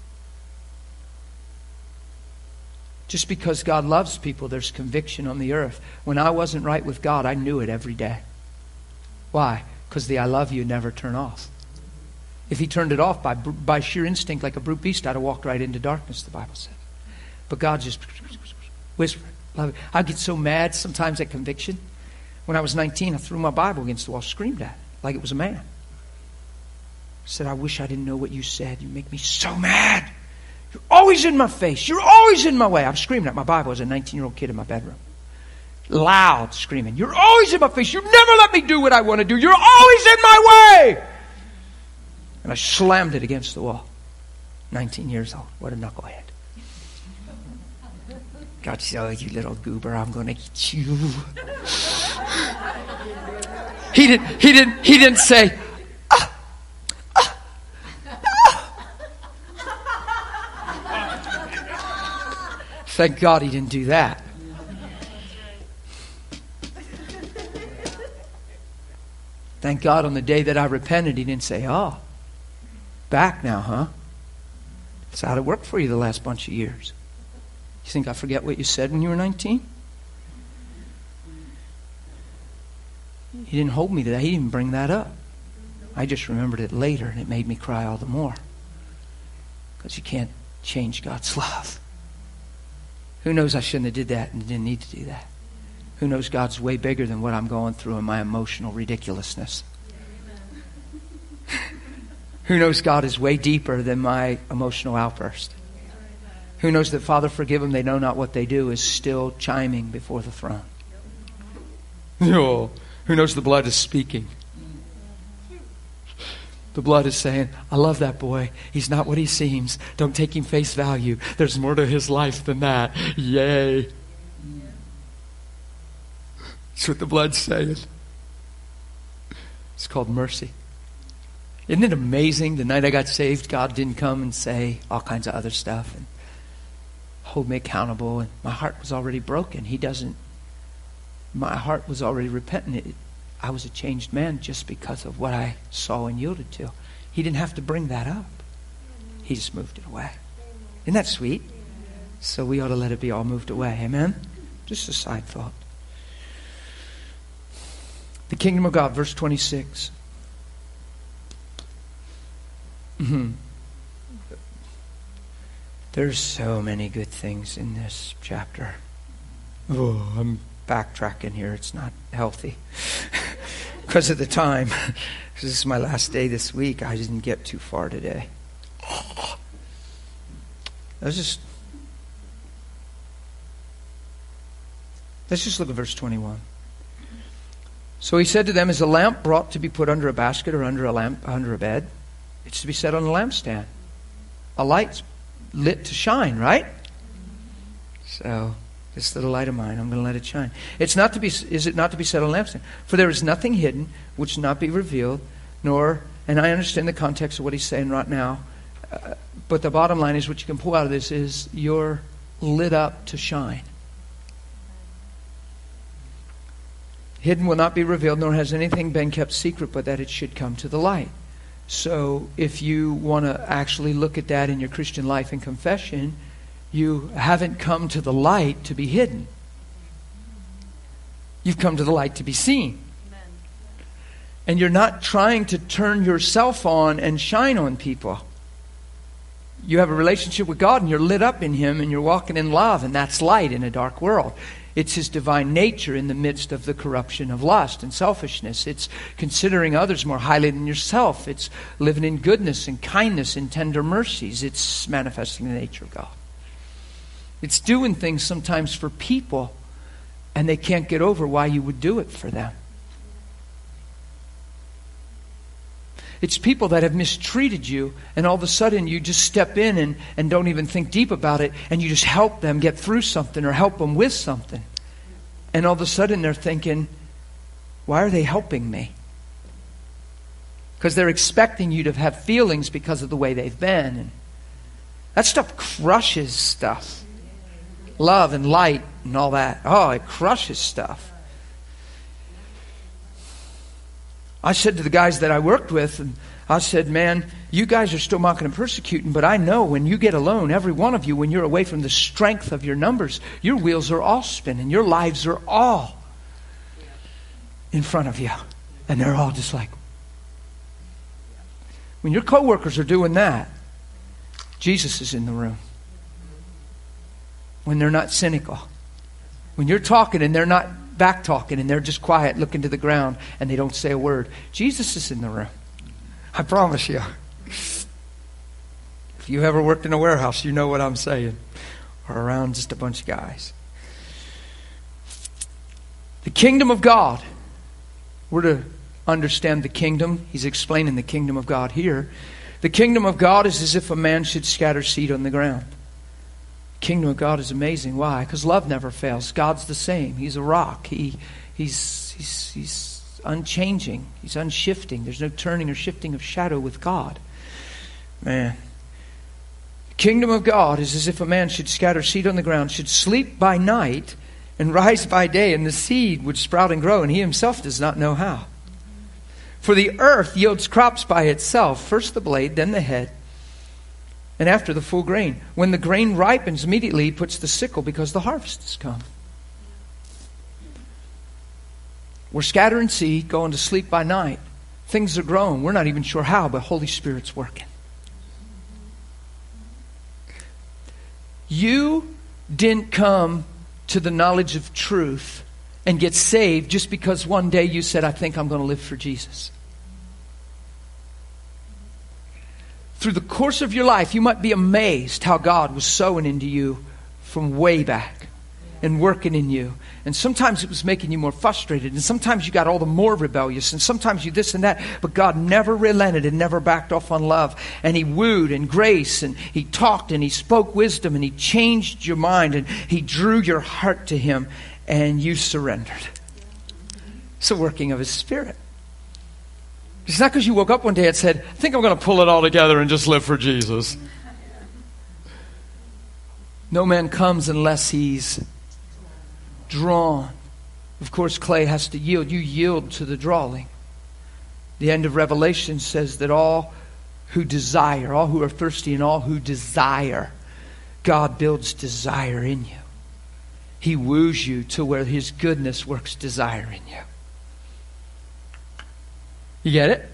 Just because God loves people, there's conviction on the earth. When I wasn't right with God, I knew it every day. Why? Because the I love you never turn off. If He turned it off by by sheer instinct like a brute beast, I'd have walked right into darkness, the Bible says. But God just whispered, love it. I get so mad sometimes at conviction. When I was nineteen, I threw my Bible against the wall, screamed at it like it was a man. I said, I wish I didn't know what you said. You make me so mad. You're always in my face. You're always in my way. I'm screaming at my Bible as a nineteen-year-old kid in my bedroom. Loud screaming. You're always in my face. You never let me do what I want to do. You're always in my way. And I slammed it against the wall. nineteen years old. What a knucklehead. God said, oh, you little goober, I'm going to get you. He didn't, he didn't, he didn't say, ah, ah, ah. Thank God he didn't do that. Thank God on the day that I repented, he didn't say, oh, back now, huh? That's how it worked for you the last bunch of years. You think I forget what you said when you were nineteen? He didn't hold me to that. He didn't bring that up. I just remembered it later, and it made me cry all the more. Because you can't change God's love. Who knows I shouldn't have did that and didn't need to do that. Who knows God's way bigger than what I'm going through in my emotional ridiculousness. Who knows God is way deeper than my emotional outburst. Who knows that Father, forgive them, they know not what they do, is still chiming before the throne. Oh, who knows the blood is speaking. The blood is saying, I love that boy. He's not what he seems. Don't take him face value. There's more to his life than that. Yay. That's what the blood's saying. It's called mercy. Isn't it amazing? The night I got saved, God didn't come and say all kinds of other stuff and hold me accountable. And my heart was already broken. He doesn't. My heart was already repentant. It, I was a changed man just because of what I saw and yielded to. He didn't have to bring that up. He just moved it away. Isn't that sweet? So we ought to let it be all moved away. Amen? Just a side thought. The kingdom of God, verse twenty-six. Mm-hmm. There's so many good things in this chapter. Oh, I'm backtracking here. It's not healthy. Because of the time. This is my last day this week. I didn't get too far today. I was just... Let's just look at verse twenty-one. So he said to them, is a lamp brought to be put under a basket or under a lamp under a bed? It's to be set on a lampstand. A light's lit to shine, right? So this little light of mine, I'm going to let it shine. It's not to be. Is it not to be set on a lampstand? For there is nothing hidden which not be revealed, nor. And I understand the context of what he's saying right now, uh, but the bottom line is what you can pull out of this is you're lit up to shine. Hidden will not be revealed, nor has anything been kept secret, but that it should come to the light. So if you want to actually look at that in your Christian life and confession, you haven't come to the light to be hidden. You've come to the light to be seen. Amen. And you're not trying to turn yourself on and shine on people. You have a relationship with God and you're lit up in Him and you're walking in love, and that's light in a dark world. It's His divine nature in the midst of the corruption of lust and selfishness. It's considering others more highly than yourself. It's living in goodness and kindness and tender mercies. It's manifesting the nature of God. It's doing things sometimes for people and they can't get over why you would do it for them. It's people that have mistreated you, and all of a sudden you just step in and, and don't even think deep about it, and you just help them get through something or help them with something. And all of a sudden they're thinking, why are they helping me? Because they're expecting you to have feelings because of the way they've been. And that stuff crushes stuff. Love and light and all that. Oh, it crushes stuff. I said to the guys that I worked with, and I said, man, you guys are still mocking and persecuting, but I know when you get alone, every one of you, when you're away from the strength of your numbers, your wheels are all spinning. Your lives are all in front of you. And they're all just like... When your coworkers are doing that, Jesus is in the room. When they're not cynical. When you're talking and they're not back talking and they're just quiet, looking to the ground, and they don't say a word. Jesus is in the room. I promise you. If you ever worked in a warehouse, you know what I'm saying. Or around just a bunch of guys. The kingdom of God. We're to understand the kingdom. He's explaining the kingdom of God here. The kingdom of God is as if a man should scatter seed on the ground. Kingdom of God is amazing. Why? Because love never fails. God's the same. He's a rock. He, he's, he's, he's unchanging. He's unshifting. There's no turning or shifting of shadow with God. Man. The kingdom of God is as if a man should scatter seed on the ground, should sleep by night and rise by day, and the seed would sprout and grow, and he himself does not know how. For the earth yields crops by itself, first the blade, then the head, and after the full grain. When the grain ripens, immediately he puts the sickle because the harvest has come. We're scattering seed, going to sleep by night. Things are growing. We're not even sure how, but Holy Spirit's working. You didn't come to the knowledge of truth and get saved just because one day you said, I think I'm going to live for Jesus. through the course of your life, you might be amazed how God was sowing into you from way back and working in you. And sometimes it was making you more frustrated, and sometimes you got all the more rebellious, and sometimes you this and that. But God never relented and never backed off on love. And He wooed and grace, and He talked and He spoke wisdom, and He changed your mind, and He drew your heart to Him, and you surrendered. It's a working of His Spirit. It's not because you woke up one day and said, I think I'm going to pull it all together and just live for Jesus. No man comes unless he's drawn. Of course, clay has to yield. You yield to the drawing. The end of Revelation says that all who desire, all who are thirsty and all who desire, God builds desire in you. He woos you to where His goodness works desire in you. You get it?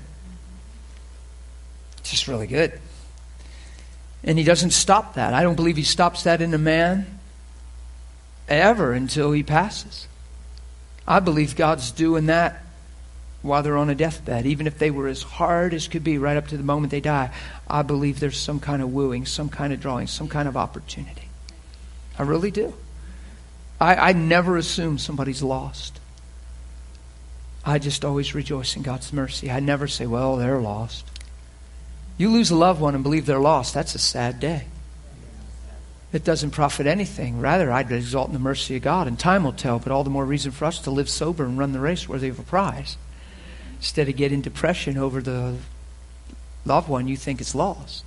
It's just really good. And He doesn't stop that. I don't believe He stops that in a man ever until he passes. I believe God's doing that while they're on a deathbed. Even if they were as hard as could be right up to the moment they die, I believe there's some kind of wooing, some kind of drawing, some kind of opportunity. I really do. I, I never assume somebody's lost. I just always rejoice in God's mercy. I never say, well, they're lost. You lose a loved one and believe they're lost, that's a sad day. It doesn't profit anything. Rather, I'd exalt in the mercy of God, and time will tell, but all the more reason for us to live sober and run the race worthy of a prize. Instead of getting depression over the loved one you think is lost.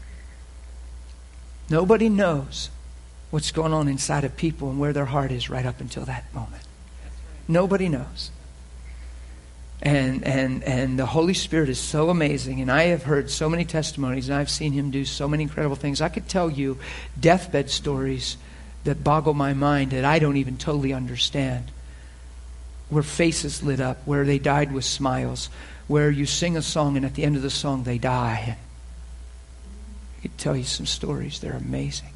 Nobody knows what's going on inside of people and where their heart is right up until that moment. Nobody knows. And and and the Holy Spirit is so amazing. And I have heard so many testimonies, and I've seen Him do so many incredible things. I could tell you deathbed stories that boggle my mind that I don't even totally understand. Where faces lit up, where they died with smiles, where you sing a song and at the end of the song they die. I could tell you some stories. They're amazing.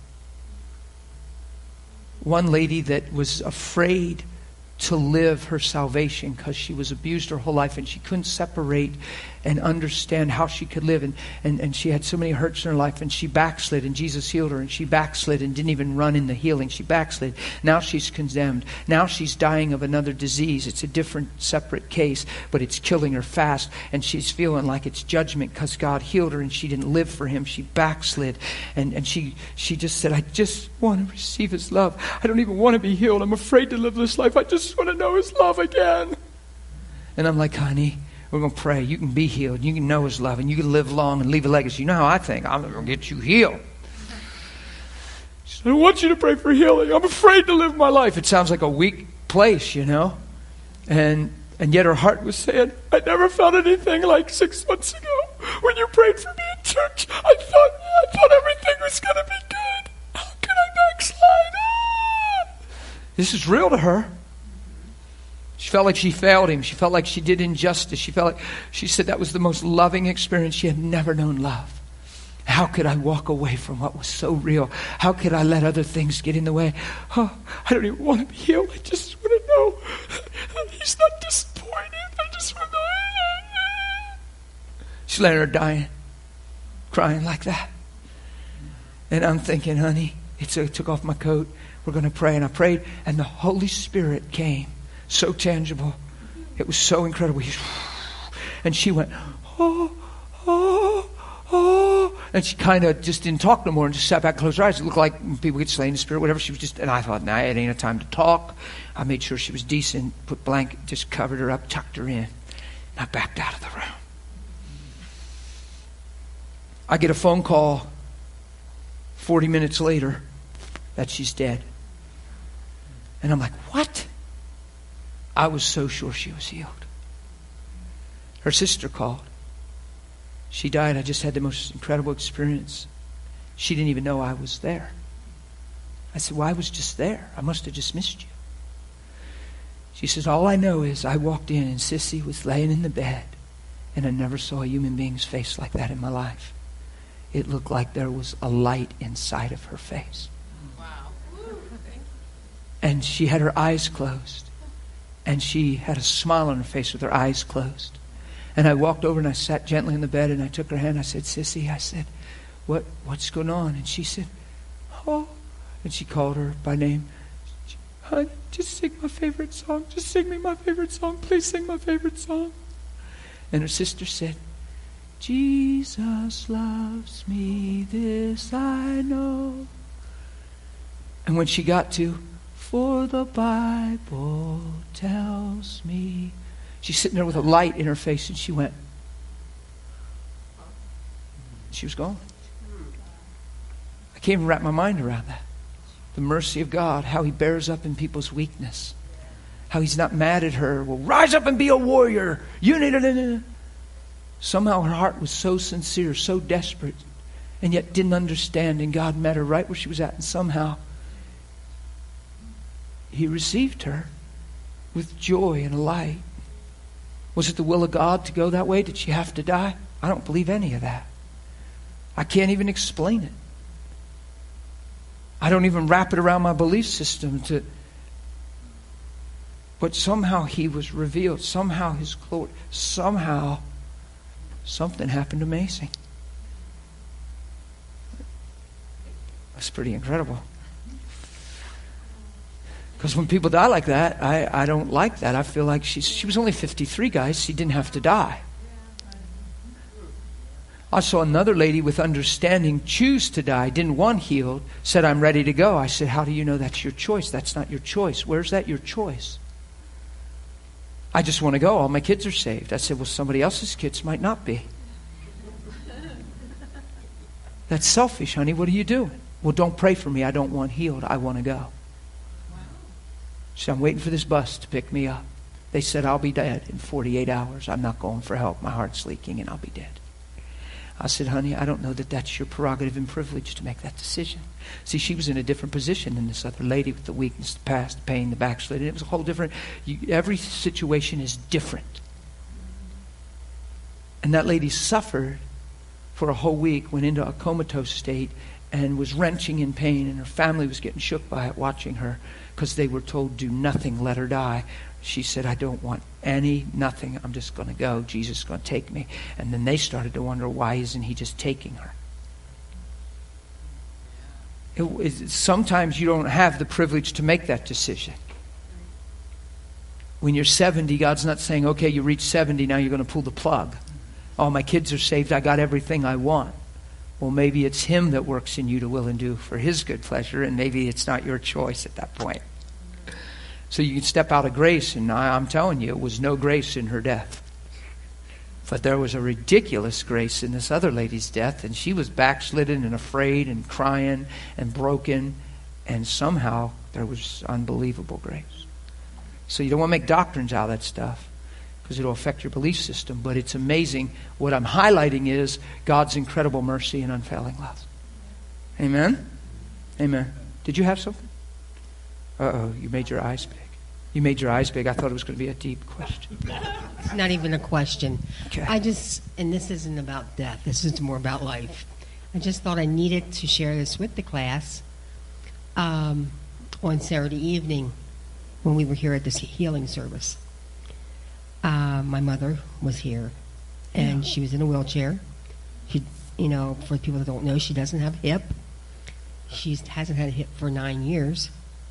One lady that was afraid to live her salvation because she was abused her whole life and she couldn't separate and understand how she could live, and, and, and she had so many hurts in her life, and she backslid and Jesus healed her, and she backslid and didn't even run in the healing. She backslid. Now she's condemned. Now she's dying of another disease. It's a different separate case, but it's killing her fast, and she's feeling like it's judgment because God healed her and she didn't live for Him. She backslid, and, and she, she just said, I just want to receive His love. I don't even want to be healed. I'm afraid to live this life. I just want to know His love again. And I'm like, honey, we're going to pray. You can be healed. You can know His love, and you can live long and leave a legacy. You know how I think. I'm going to get you healed. She said, I want you to pray for healing. I'm afraid to live my life. It sounds like a weak place, you know. And and yet her heart was saying, I never felt anything like six months ago when you prayed for me in church. I thought, I thought everything was going to be good. How can I backslide? Ah! This is real to her. She felt like she failed Him. She felt like she did injustice. She felt like, she said that was the most loving experience. She had never known love. How could I walk away from what was so real? How could I let other things get in the way? Oh, I don't even want to be healed. I just want to know that He's not disappointed. I just want to know. She's laying there dying, crying like that. And I'm thinking, honey, it's, I took off my coat. We're going to pray. And I prayed, and the Holy Spirit came. So tangible. It was so incredible. And she went, oh, oh, oh. And she kind of just didn't talk no more and just sat back and closed her eyes. It looked like people get slain in the Spirit, whatever. She was just, and I thought, nah, it ain't a time to talk. I made sure she was decent, put blanket, just covered her up, tucked her in. And I backed out of the room. I get a phone call forty minutes later that she's dead. And I'm like, what? I was so sure she was healed. Her sister called. She died. I just had the most incredible experience. She didn't even know I was there. I said, well, I was just there. I must have just missed you. She says, all I know is I walked in and Sissy was laying in the bed, and I never saw a human being's face like that in my life. It looked like there was a light inside of her face. Wow. And she had her eyes closed. And she had a smile on her face with her eyes closed. And I walked over and I sat gently in the bed and I took her hand. I said, Sissy, I said, what, what's going on? And she said, oh. And she called her by name. She, honey, just sing my favorite song. Just sing me my favorite song. Please sing my favorite song. And her sister said, Jesus loves me, this I know. And when she got to, for the Bible tells me, she's sitting there with a light in her face, and she went. She was gone. I can't even wrap my mind around that. The mercy of God, how He bears up in people's weakness. How He's not mad at her. Well, rise up and be a warrior. You need it. Somehow her heart was so sincere, so desperate, and yet didn't understand, and God met her right where she was at, and somehow He received her with joy and light. Was it the will of God to go that way? Did she have to die? I don't believe any of that. I can't even explain it. I don't even wrap it around my belief system to. But somehow He was revealed. Somehow His glory. Somehow something happened amazing. That's pretty incredible. Because when people die like that, I, I don't like that. I feel like she's, she was only fifty-three, guys. She didn't have to die. I saw another lady with understanding choose to die, didn't want healed, said, I'm ready to go. I said, how do you know that's your choice? That's not your choice. Where's that your choice? I just want to go. All my kids are saved. I said, well, somebody else's kids might not be. That's selfish, honey. What are you doing? Well, don't pray for me. I don't want healed. I want to go. She said, I'm waiting for this bus to pick me up. They said, I'll be dead in forty-eight hours. I'm not going for help. My heart's leaking and I'll be dead. I said, honey, I don't know that that's your prerogative and privilege to make that decision. See, she was in a different position than this other lady with the weakness, the past, the pain, the backsliding. It was a whole different, you, every situation is different. And that lady suffered for a whole week, went into a comatose state, and was wrenching in pain, and her family was getting shook by it, watching her, because they were told, do nothing, let her die. She said, I don't want any, nothing. I'm just going to go. Jesus is going to take me. And then they started to wonder, why isn't He just taking her? It, it, sometimes you don't have the privilege to make that decision. When you're seventy, God's not saying, okay, you reach seventy, now you're going to pull the plug. Oh, my kids are saved. I got everything I want. Well, maybe it's Him that works in you to will and do for His good pleasure, and maybe it's not your choice at that point. So you can step out of grace, and I, I'm telling you, it was no grace in her death. But there was a ridiculous grace in this other lady's death, and she was backslidden and afraid and crying and broken, and somehow there was unbelievable grace. So you don't want to make doctrines out of that stuff, because it'll affect your belief system. But it's amazing. What I'm highlighting is God's incredible mercy and unfailing love. Amen? Amen. Did you have something? Uh-oh, you made your eyes big. You made your eyes big. I thought it was going to be a deep question. It's not even a question. Okay. I just, and this isn't about death. This is more about life. I just thought I needed to share this with the class um, on Saturday evening when we were here at this healing service. Uh, my mother was here, and yeah. She was in a wheelchair. She, you know, for people that don't know, she doesn't have a hip. She hasn't had a hip for nine years.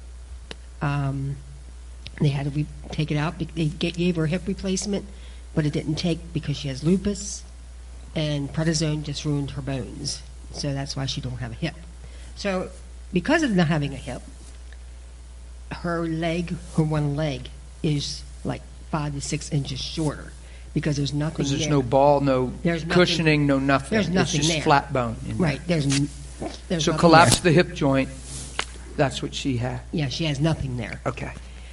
Um, they had to re- take it out. They gave her a hip replacement, but it didn't take because she has lupus, and prednisone just ruined her bones. So that's why she don't have a hip. So because of not having a hip, her leg, her one leg, is like five to six inches shorter because there's nothing Because there's there. no ball, no there's cushioning, nothing, no nothing. There's nothing it's just there. flat bone. Right. There's, there's so nothing collapse there. the hip joint. That's what she had. Yeah, she has nothing there. Okay.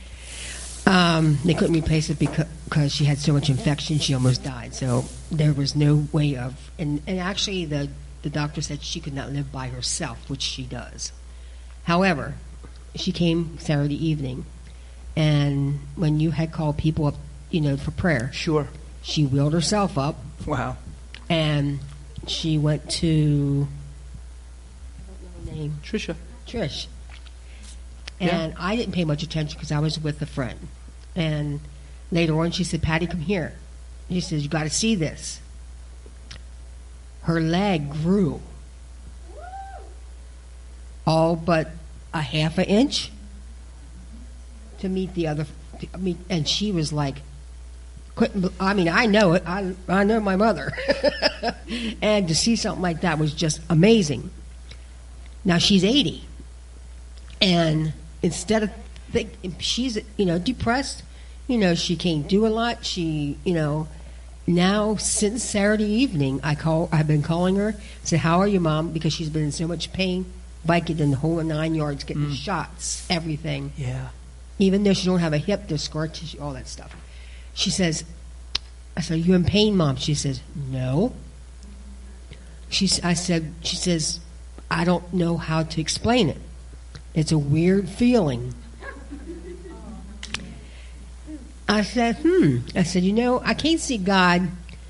Um, they couldn't replace it because, because she had so much infection, she almost died. So there was no way of... And, and actually, the, the doctor said she could not live by herself, which she does. However, she came Saturday evening, and when you had called people up, you know, for prayer... Sure. She wheeled herself up. Wow. And she went to... I don't know her name. Tricia. Trish. And yeah. I didn't pay much attention because I was with a friend. And later on, she said, Patty, come here. She says, you got to see this. Her leg grew all but a half an inch to meet the other. I mean, and she was like, couldn't. I mean, I know it. I I know my mother, and to see something like that was just amazing. Now she's eighty, and instead of think, she's you know depressed, you know she can't do a lot. She you know now since Saturday evening, I call. I've been calling her. Said, "How are you, Mom?" Because she's been in so much pain, biking the whole nine yards, getting mm. shots, everything. Yeah. Even though she don't have a hip disc scar tissue, all that stuff. She says, "I said, are you in pain, Mom?" She says, "No." She, I said, she says, "I don't know how to explain it. It's a weird feeling." I said, hmm. I said, you know, I can't see God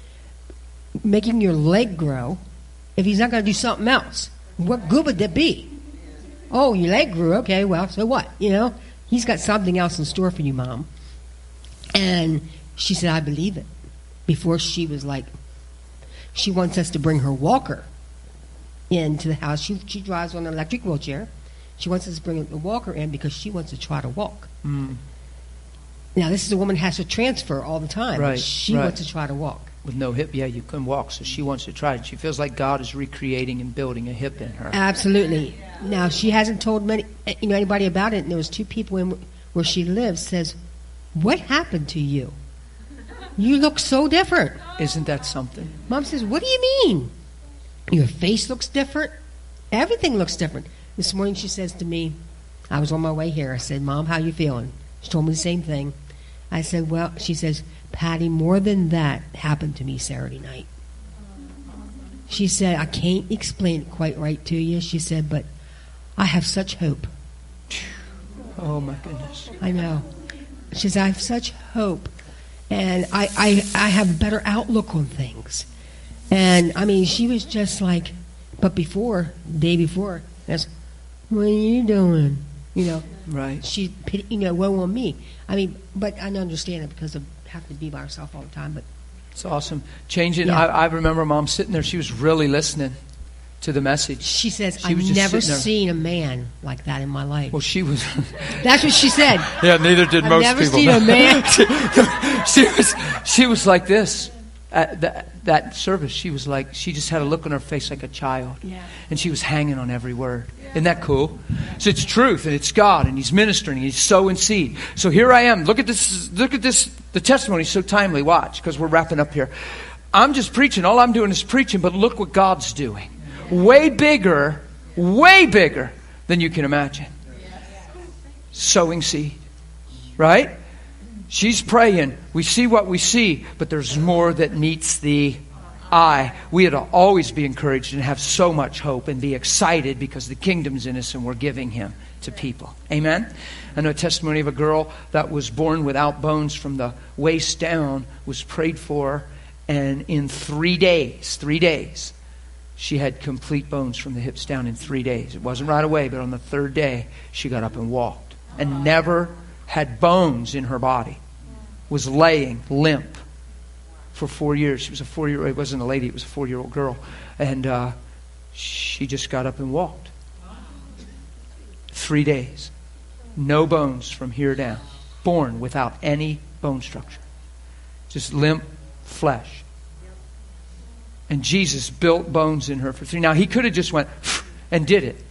making your leg grow if he's not going to do something else. What good would that be? Oh, your leg grew. Okay, well, so what? You know, he's got something else in store for you, Mom. And she said, I believe it. Before she was like, she wants us to bring her walker into the house. She, she drives on an electric wheelchair. She wants us to bring the walker in because she wants to try to walk. Mm. Now, this is a woman who has to transfer all the time. Right, she right. wants to try to walk. With no hip, yeah, you couldn't walk, so she wants to try it. She feels like God is recreating and building a hip in her. Absolutely. Now, she hasn't told many, you know, anybody about it, and there was two people in where she lives says, what happened to you? You look so different. Isn't that something? Mom says, what do you mean? Your face looks different. Everything looks different. This morning she says to me, I was on my way here. I said, Mom, how you feeling? She told me the same thing. I said, well, she says, Patty, more than that happened to me Saturday night. She said, I can't explain it quite right to you. She said, but I have such hope. Oh, my goodness. I know. She says, I have such hope. And I, I, I have a better outlook on things. And, I mean, she was just like, but before, the day before, that's, what are you doing? You know, right? She, you know, woe on me. I mean, but I understand it because I have to be by herself all the time. But it's awesome. Changing. Yeah. I, I remember Mom sitting there. She was really listening to the message. She says, she I've never seen a man like that in my life. Well, she was. That's what she said. Yeah, neither did I've most never people. seen a man. she, she was. She was like this. At that, that service, she was like, she just had a look on her face like a child. Yeah. And she was hanging on every word. Isn't that cool? So it's truth, and it's God, and He's ministering, and He's sowing seed. So here I am. Look at this. Look at this. The testimony is so timely. Watch, because we're wrapping up here. I'm just preaching. All I'm doing is preaching, but look what God's doing. Way bigger, way bigger than you can imagine. Sowing seed. Right? She's praying. We see what we see, but there's more that meets the eye. We ought to always be encouraged and have so much hope and be excited because the kingdom's in us and we're giving Him to people. Amen? I know a testimony of a girl that was born without bones from the waist down, was prayed for, and in three days, three days, she had complete bones from the hips down in three days. It wasn't right away, but on the third day, she got up and walked and never had bones in her body. Was laying limp for four years. She was a four-year-old. It wasn't a lady. It was a four-year-old girl. And uh, she just got up and walked. Three days. No bones from here down. Born without any bone structure. Just limp flesh. And Jesus built bones in her for three. Now, He could have just went and did it.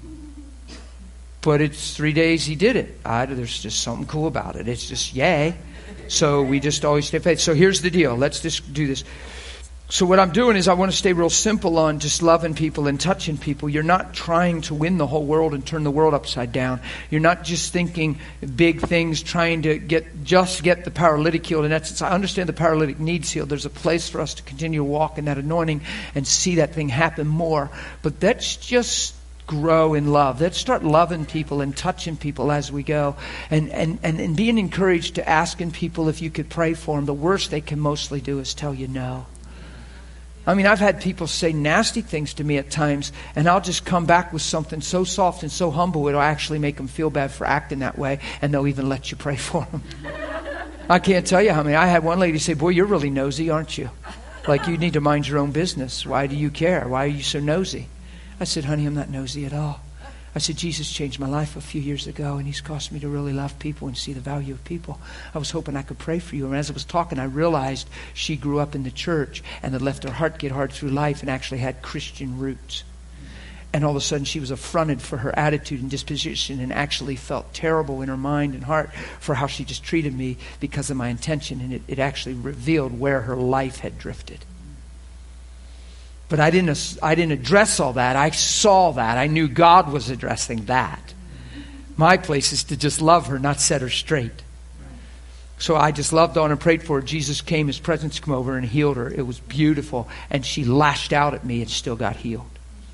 But it's three days He did it. I, there's just something cool about it. It's just, yay. So we just always stay faithful. So here's the deal. Let's just do this. So what I'm doing is I want to stay real simple on just loving people and touching people. You're not trying to win the whole world and turn the world upside down. You're not just thinking big things, trying to get just get the paralytic healed. In essence, I understand the paralytic needs healed. There's a place for us to continue to walk in that anointing and see that thing happen more. But that's just grow in love. Let's start loving people and touching people as we go. And, and, and, and being encouraged to asking people if you could pray for them. The worst they can mostly do is tell you no. I mean, I've had people say nasty things to me at times, and I'll just come back with something so soft and so humble, it'll actually make them feel bad for acting that way, and they'll even let you pray for them. I can't tell you how many. I had one lady say, boy, you're really nosy, aren't you? Like you need to mind your own business. Why do you care? Why are you so nosy? I said, honey, I'm not nosy at all. I said, Jesus changed my life a few years ago, and he's caused me to really love people and see the value of people. I was hoping I could pray for you. And as I was talking, I realized she grew up in the church and had left her heart get hard through life and actually had Christian roots. And all of a sudden she was affronted for her attitude and disposition and actually felt terrible in her mind and heart for how she just treated me because of my intention. And it, it actually revealed where her life had drifted. But I didn't, I didn't address all that. I saw that. I knew God was addressing that. My place is to just love her, not set her straight. So I just loved on her, prayed for her. Jesus came, his presence came over and healed her. It was beautiful. And she lashed out at me and still got healed.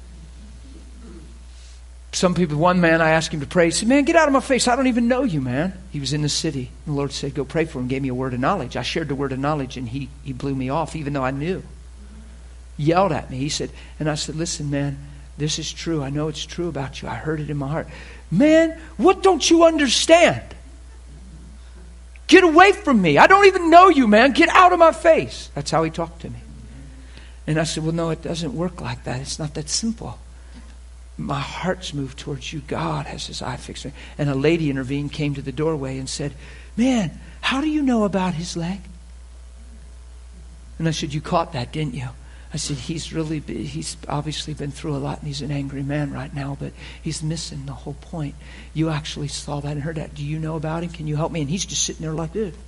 Some people, one man, I asked him to pray. He said, man, get out of my face. I don't even know you, man. He was in the city. The Lord said, go pray for him. Gave me a word of knowledge. I shared the word of knowledge and he, he blew me off, even though I knew. Yelled at me. He said, and I said, listen, man, this is true. I know it's true about you. I heard it in my heart. Man, what don't you understand? Get away from me. I don't even know you, man. Get out of my face. That's how he talked to me. And I said, well, no, it doesn't work like that. It's not that simple. My heart's moved towards you. God has his eye fixed on me. And a lady intervened, came to the doorway and said, man, how do you know about his leg? And I said, you caught that, didn't you? I said, he's really, he's obviously been through a lot and he's an angry man right now, but he's missing the whole point. You actually saw that and heard that. Do you know about him? Can you help me? And he's just sitting there like this.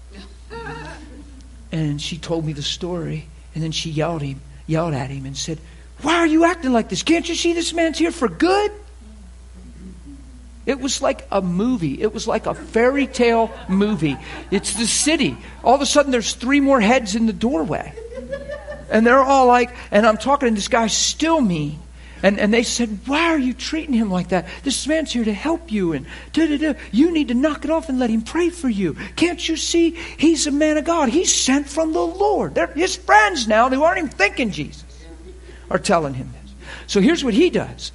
And she told me the story, and then she yelled him, yelled at him and said, why are you acting like this? Can't you see this man's here for good? It was like a movie. It was like a fairy tale movie. It's the city. All of a sudden there's three more heads in the doorway. And they're all like, and I'm talking to this guy still mean. And and they said, why are you treating him like that? This man's here to help you. And da da da. You need to knock it off and let him pray for you. Can't you see? He's a man of God. He's sent from the Lord. They're his friends now. They weren't even thinking Jesus. Are telling him this. So here's what he does.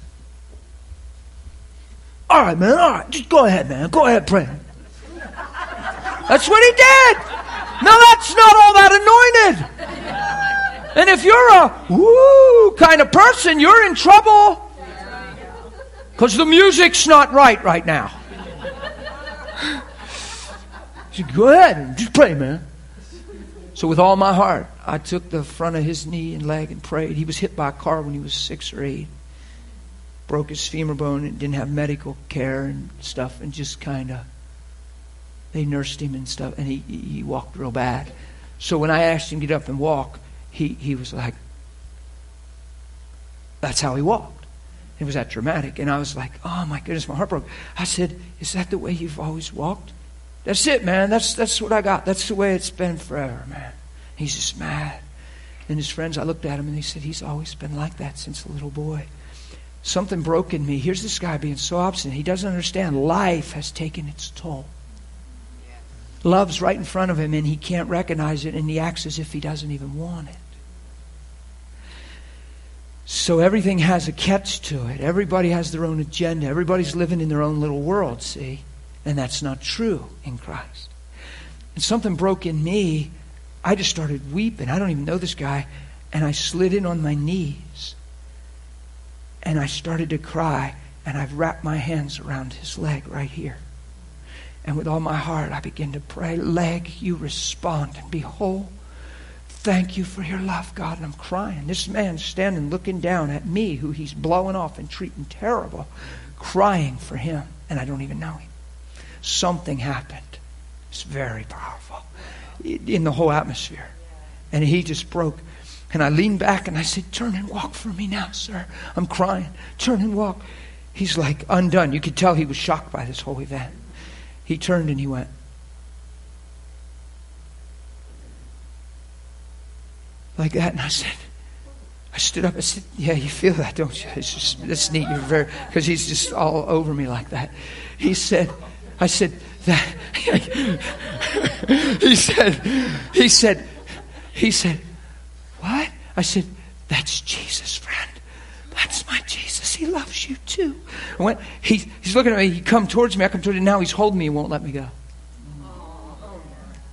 All right, man. All right. Just go ahead, man. Go ahead, pray. That's what he did. Now that's not all that anointed. And if you're a woo kind of person, you're in trouble. Because the music's not right right now. So go ahead and just pray, man. So with all my heart, I took the front of his knee and leg and prayed. He was hit by a car when he was six or eight. Broke his femur bone and didn't have medical care and stuff. And just kind of, they nursed him and stuff. And he, he walked real bad. So when I asked him to get up and walk, he, he was like, that's how he walked. It was that dramatic. And I was like, oh my goodness, my heart broke. I said, is that the way you've always walked? That's it, man. That's that's what I got. That's the way it's been forever, man. He's just mad. And his friends, I looked at him and they said, he's always been like that since a little boy. Something broke in me. Here's this guy being so obstinate. He doesn't understand. Life has taken its toll. Love's right in front of him and he can't recognize it and he acts as if he doesn't even want it. So everything has a catch to it. Everybody has their own agenda. Everybody's living in their own little world, see? And that's not true in Christ. And something broke in me. I just started weeping. I don't even know this guy. And I slid in on my knees. And I started to cry. And I've wrapped my hands around his leg right here. And with all my heart, I began to pray, leg, you respond and be whole. Thank you for your love, God. And I'm crying. This man's standing looking down at me, who he's blowing off and treating terrible, crying for him. And I don't even know him. Something happened. It's very powerful in the whole atmosphere. And he just broke. And I leaned back and I said, turn and walk for me now, sir. I'm crying. Turn and walk. He's like undone. You could tell he was shocked by this whole event. He turned and he went. Like that. And I said, I stood up. I said, yeah, you feel that, don't you? It's just, it's neat. You're very, because he's just all over me like that. He said, I said, that, he said, he said, he said, what? I said, that's Jesus, friend. That's my Jesus. He loves you too. I went, he, he's looking at me. He come towards me. I come towards him. Now he's holding me and won't let me go.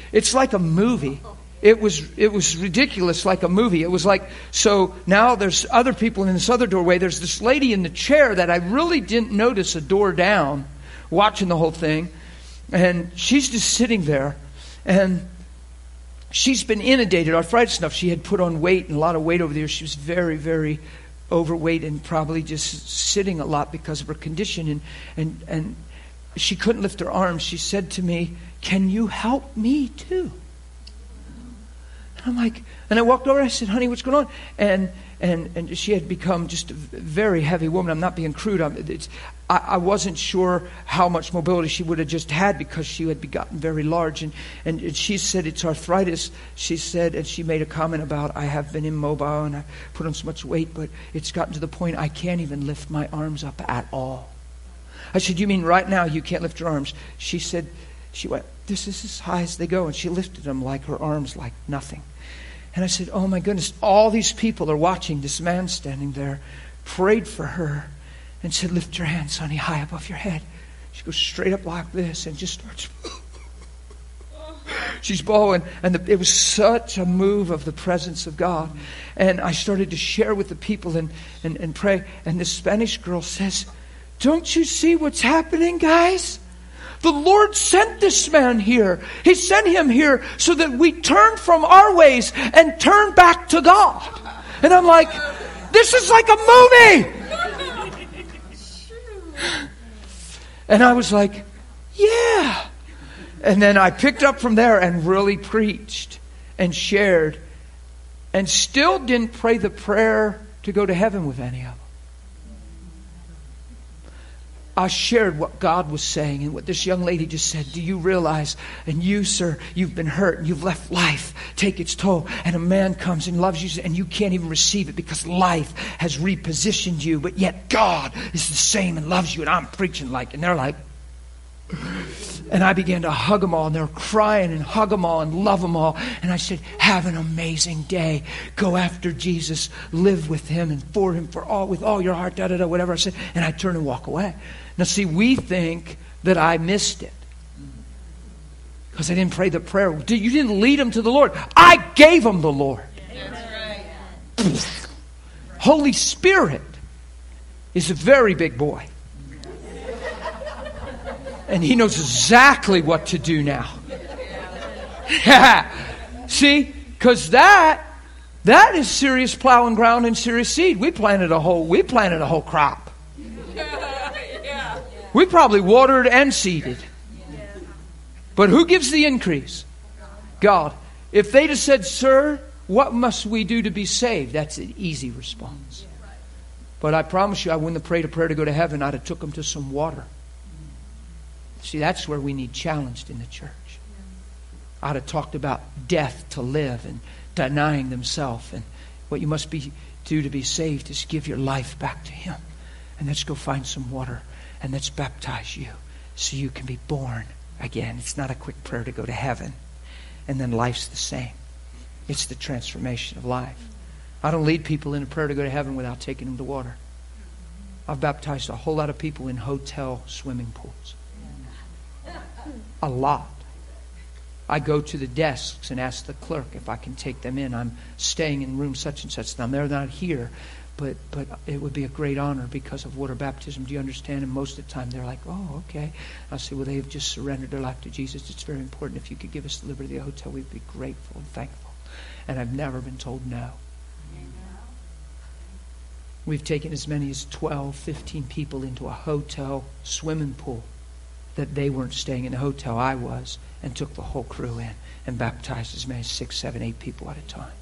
It's like a movie. It was it was ridiculous, like a movie. It was like, so now there's other people in this other doorway. There's this lady in the chair that I really didn't notice a door down, watching the whole thing. And she's just sitting there. And she's been inundated, arthritis enough. She had put on weight and a lot of weight over there. She was very, very overweight and probably just sitting a lot because of her condition. And, and, and she couldn't lift her arms. She said to me, "Can you help me too?" And I'm like, and I walked over and I said, "Honey, what's going on?" And and and she had become just a very heavy woman. I'm not being crude. I'm, it's, I, I wasn't sure how much mobility she would have just had because she had gotten very large. And, and, and she said, "It's arthritis." She said, and she made a comment about, "I have been immobile and I put on so much weight, but it's gotten to the point I can't even lift my arms up at all." I said, "You mean right now you can't lift your arms?" She said, she went, "This is as high as they go." And she lifted them like her arms like nothing. And I said, "Oh my goodness, all these people are watching this man standing there," prayed for her and said, "Lift your hands, honey, high above your head." She goes straight up like this and just starts. She's bawling. And the, it was such a move of the presence of God. And I started to share with the people and, and, and pray. And this Spanish girl says, "Don't you see what's happening, guys? The Lord sent this man here. He sent him here so that we turn from our ways and turn back to God." And I'm like, this is like a movie. And I was like, yeah. And then I picked up from there and really preached and shared and still didn't pray the prayer to go to heaven with any of them. I shared what God was saying and what this young lady just said. "Do you realize, and you, sir, you've been hurt and you've left life take its toll, and a man comes and loves you and you can't even receive it because life has repositioned you, but yet God is the same and loves you." And I'm preaching like, and they're like, and I began to hug them all, and they're crying and hug them all and love them all. And I said, "Have an amazing day. Go after Jesus. Live with Him and for Him for all with all your heart." Da da da. Whatever I said, and I turn and walk away. Now, see, we think that I missed it because I didn't pray the prayer. You didn't lead them to the Lord. I gave them the Lord. That's right. Holy Spirit is a very big boy. And He knows exactly what to do now. See? Because that, that is serious plowing ground and serious seed. We planted a whole, we planted a whole crop. We probably watered and seeded. But who gives the increase? God. If they'd have said, "Sir, what must we do to be saved?" That's an easy response. But I promise you, I wouldn't have prayed a prayer to go to heaven. I'd have took them to some water. See, that's where we need challenged in the church. I'd have talked about death to live and denying themselves. And what you must be do to be saved is give your life back to Him. And let's go find some water. And let's baptize you so you can be born again. It's not a quick prayer to go to heaven. And then life's the same. It's the transformation of life. I don't lead people in a prayer to go to heaven without taking them to water. I've baptized a whole lot of people in hotel swimming pools. A lot. I go to the desks and ask the clerk if I can take them in. I'm staying in room such and such. Now, they're not here. But but it would be a great honor because of water baptism. Do you understand? And most of the time they're like, "Oh, okay." I say, "Well, they've just surrendered their life to Jesus. It's very important. If you could give us the liberty of the hotel, we'd be grateful and thankful." And I've never been told no. We've taken as many as twelve, fifteen people into a hotel swimming pool that they weren't staying in the hotel, I was, and took the whole crew in and baptized as many as six, seven, eight people at a time.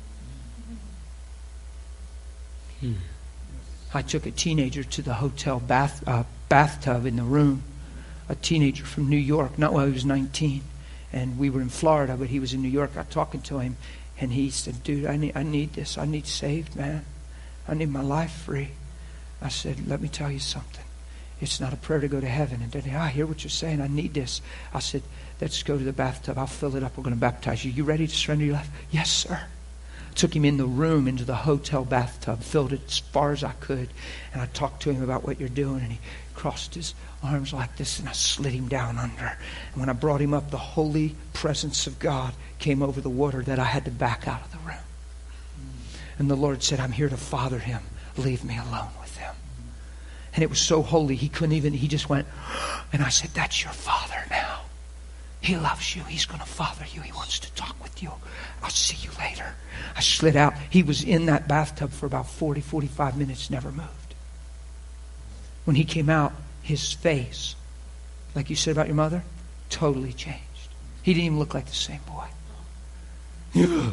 Hmm. I took a teenager to the hotel bath uh, bathtub in the room. A teenager from New York. Not while he was nineteen. And we were in Florida, but he was in New York. I was talking to him, and he said, "Dude, I need, I need this. I need saved, man. I need my life free." I said, "Let me tell you something. It's not a prayer to go to heaven." And then, "I hear what you're saying. I need this." I said, "Let's go to the bathtub. I'll fill it up. We're going to baptize you. You ready to surrender your life?" "Yes, sir." took him in the room, into the hotel bathtub, filled it as far as I could. And I talked to him about what you're doing. And he crossed his arms like this, and I slid him down under. And when I brought him up, the holy presence of God came over the water that I had to back out of the room. And the Lord said, I'm here to father him. Leave me alone with him. And it was so holy, he couldn't even, he just went, and I said, that's your father now. He loves you. He's going to father you. He wants to talk with you. I'll see you later. I slid out. He was in that bathtub for about forty, forty-five minutes, never moved. When he came out, his face, like you said about your mother, totally changed. He didn't even look like the same boy.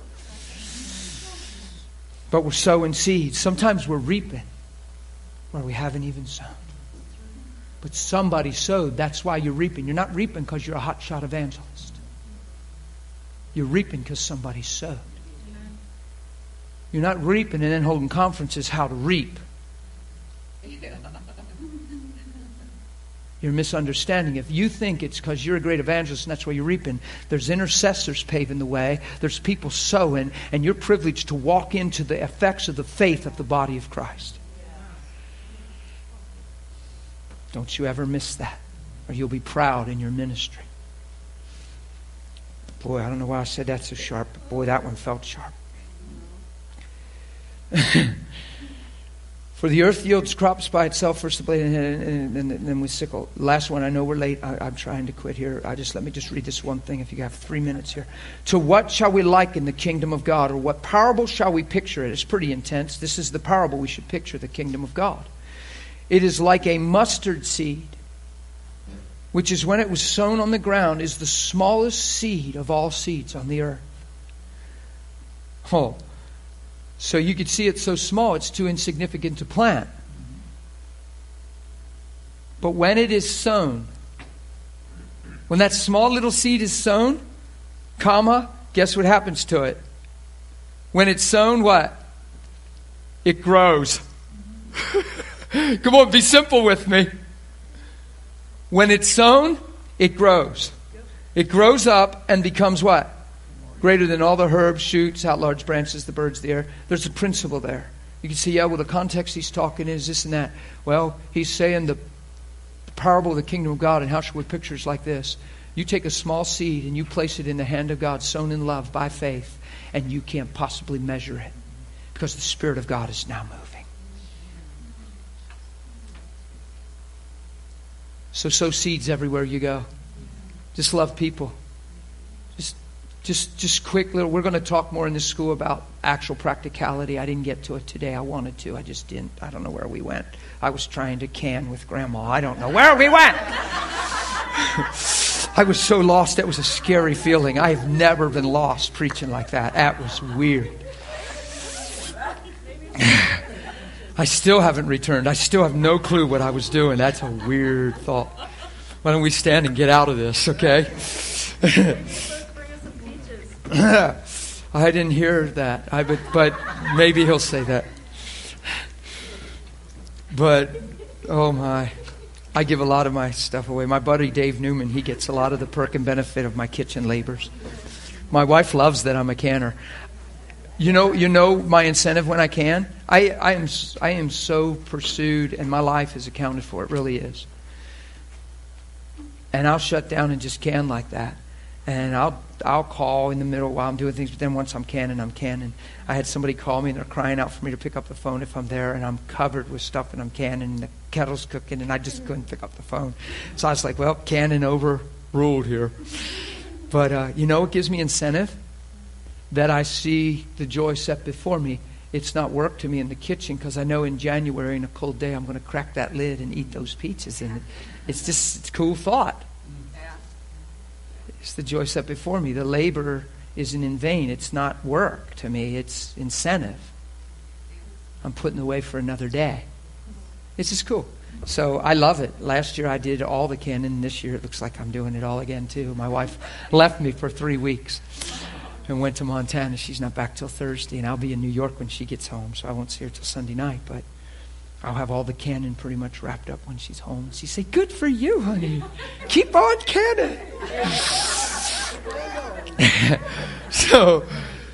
But we're sowing seeds. Sometimes we're reaping where we haven't even sown. But somebody sowed. That's why you're reaping. You're not reaping because you're a hotshot evangelist. You're reaping because somebody sowed. You're not reaping and then holding conferences how to reap. You're misunderstanding. If you think it's because you're a great evangelist and that's why you're reaping, there's intercessors paving the way. There's people sowing, and you're privileged to walk into the effects of the faith of the body of Christ. Don't you ever miss that, or you'll be proud in your ministry. Boy, I don't know why I said that so sharp, but boy, that one felt sharp. For the earth yields crops by itself, first the blade, and then we sickle. Last one, I know we're late. I, I'm trying to quit here. I just let me just read this one thing if you have three minutes here. To what shall we liken the kingdom of God, or what parable shall we picture it? It's pretty intense. This is the parable we should picture, the kingdom of God. It is like a mustard seed, which is when it was sown on the ground, is the smallest seed of all seeds on the earth. Oh, so you could see it's so small, it's too insignificant to plant. But when it is sown, when that small little seed is sown, comma, guess what happens to it? When it's sown, what? It grows. Come on, be simple with me. When it's sown, it grows. It grows up and becomes what? Greater than all the herbs, shoots, out large branches, the birds of the air. There's a principle there. You can see, yeah, well, the context he's talking is this and that. Well, he's saying the parable of the kingdom of God, and how should we picture it like this? You take a small seed and you place it in the hand of God, sown in love by faith, and you can't possibly measure it because the Spirit of God is now moving. So sow seeds everywhere you go. Just love people. Just just just quick little, we're going to talk more in this school about actual practicality. I didn't get to it today. I wanted to. I just didn't. I don't know where we went. I was trying to can with Grandma. I don't know where we went. I was so lost. It was a scary feeling. I have never been lost preaching like that. That was weird. I still haven't returned. I still have no clue what I was doing. That's a weird thought. Why don't we stand and get out of this, okay? I didn't hear that. I but, but maybe he'll say that. But, oh my. I give a lot of my stuff away. My buddy Dave Newman, he gets a lot of the perk and benefit of my kitchen labors. My wife loves that I'm a canner. You know, you know my incentive when I can. I, I am I am so pursued, and my life is accounted for. It really is. And I'll shut down and just can like that. And I'll I'll call in the middle while I'm doing things. But then once I'm canning, I'm canning. I had somebody call me, and they're crying out for me to pick up the phone if I'm there, and I'm covered with stuff, and I'm canning, and the kettle's cooking, and I just couldn't pick up the phone. So I was like, well, canning overruled here. But uh, you know what gives me incentive? That I see the joy set before me. It's not work to me in the kitchen because I know in January in a cold day I'm going to crack that lid and eat those pizzas. And it's just it's a cool thought. It's the joy set before me. The labor isn't in vain. It's not work to me. It's incentive. I'm putting away for another day. It's just cool. So I love it. Last year I did all the canning. This year it looks like I'm doing it all again too. My wife left me for three weeks. And went to Montana. She's not back till Thursday, and I'll be in New York when she gets home, so I won't see her till Sunday night. But I'll have all the canning pretty much wrapped up when she's home. She say, "Good for you, honey. Keep on canning." So,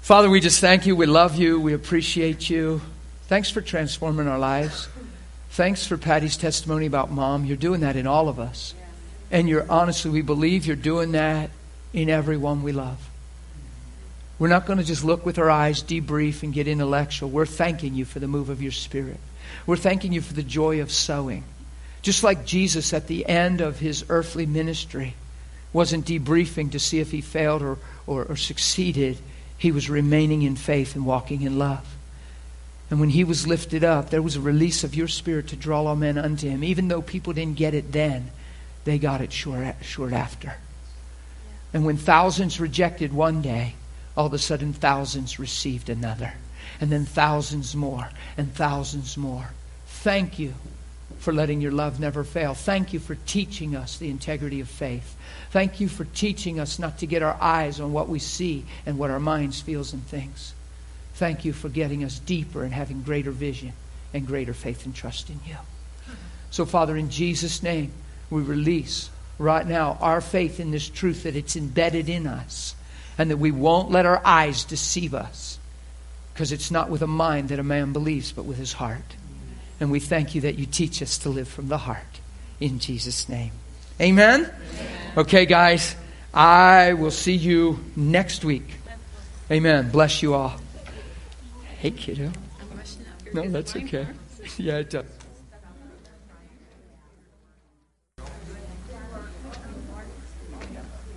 Father, we just thank you. We love you. We appreciate you. Thanks for transforming our lives. Thanks for Patty's testimony about Mom. You're doing that in all of us. And you're honestly, we believe you're doing that in everyone we love. We're not going to just look with our eyes, debrief, and get intellectual. We're thanking you for the move of your Spirit. We're thanking you for the joy of sowing. Just like Jesus at the end of his earthly ministry wasn't debriefing to see if he failed or, or, or succeeded. He was remaining in faith and walking in love. And when he was lifted up, there was a release of your Spirit to draw all men unto him. Even though people didn't get it then, they got it short, short after. And when thousands rejected one day, all of a sudden thousands received another. And then thousands more and thousands more. Thank you for letting your love never fail. Thank you for teaching us the integrity of faith. Thank you for teaching us not to get our eyes on what we see and what our minds feels and thinks. Thank you for getting us deeper and having greater vision and greater faith and trust in you. So, Father, in Jesus' name, we release right now our faith in this truth that it's embedded in us and that we won't let our eyes deceive us, because it's not with a mind that a man believes, but with his heart. And we thank you that you teach us to live from the heart. In Jesus' name. Amen? Amen. Okay, guys. I will see you next week. Amen. Bless you all. Hey, kiddo. No, that's okay. Yeah, it does.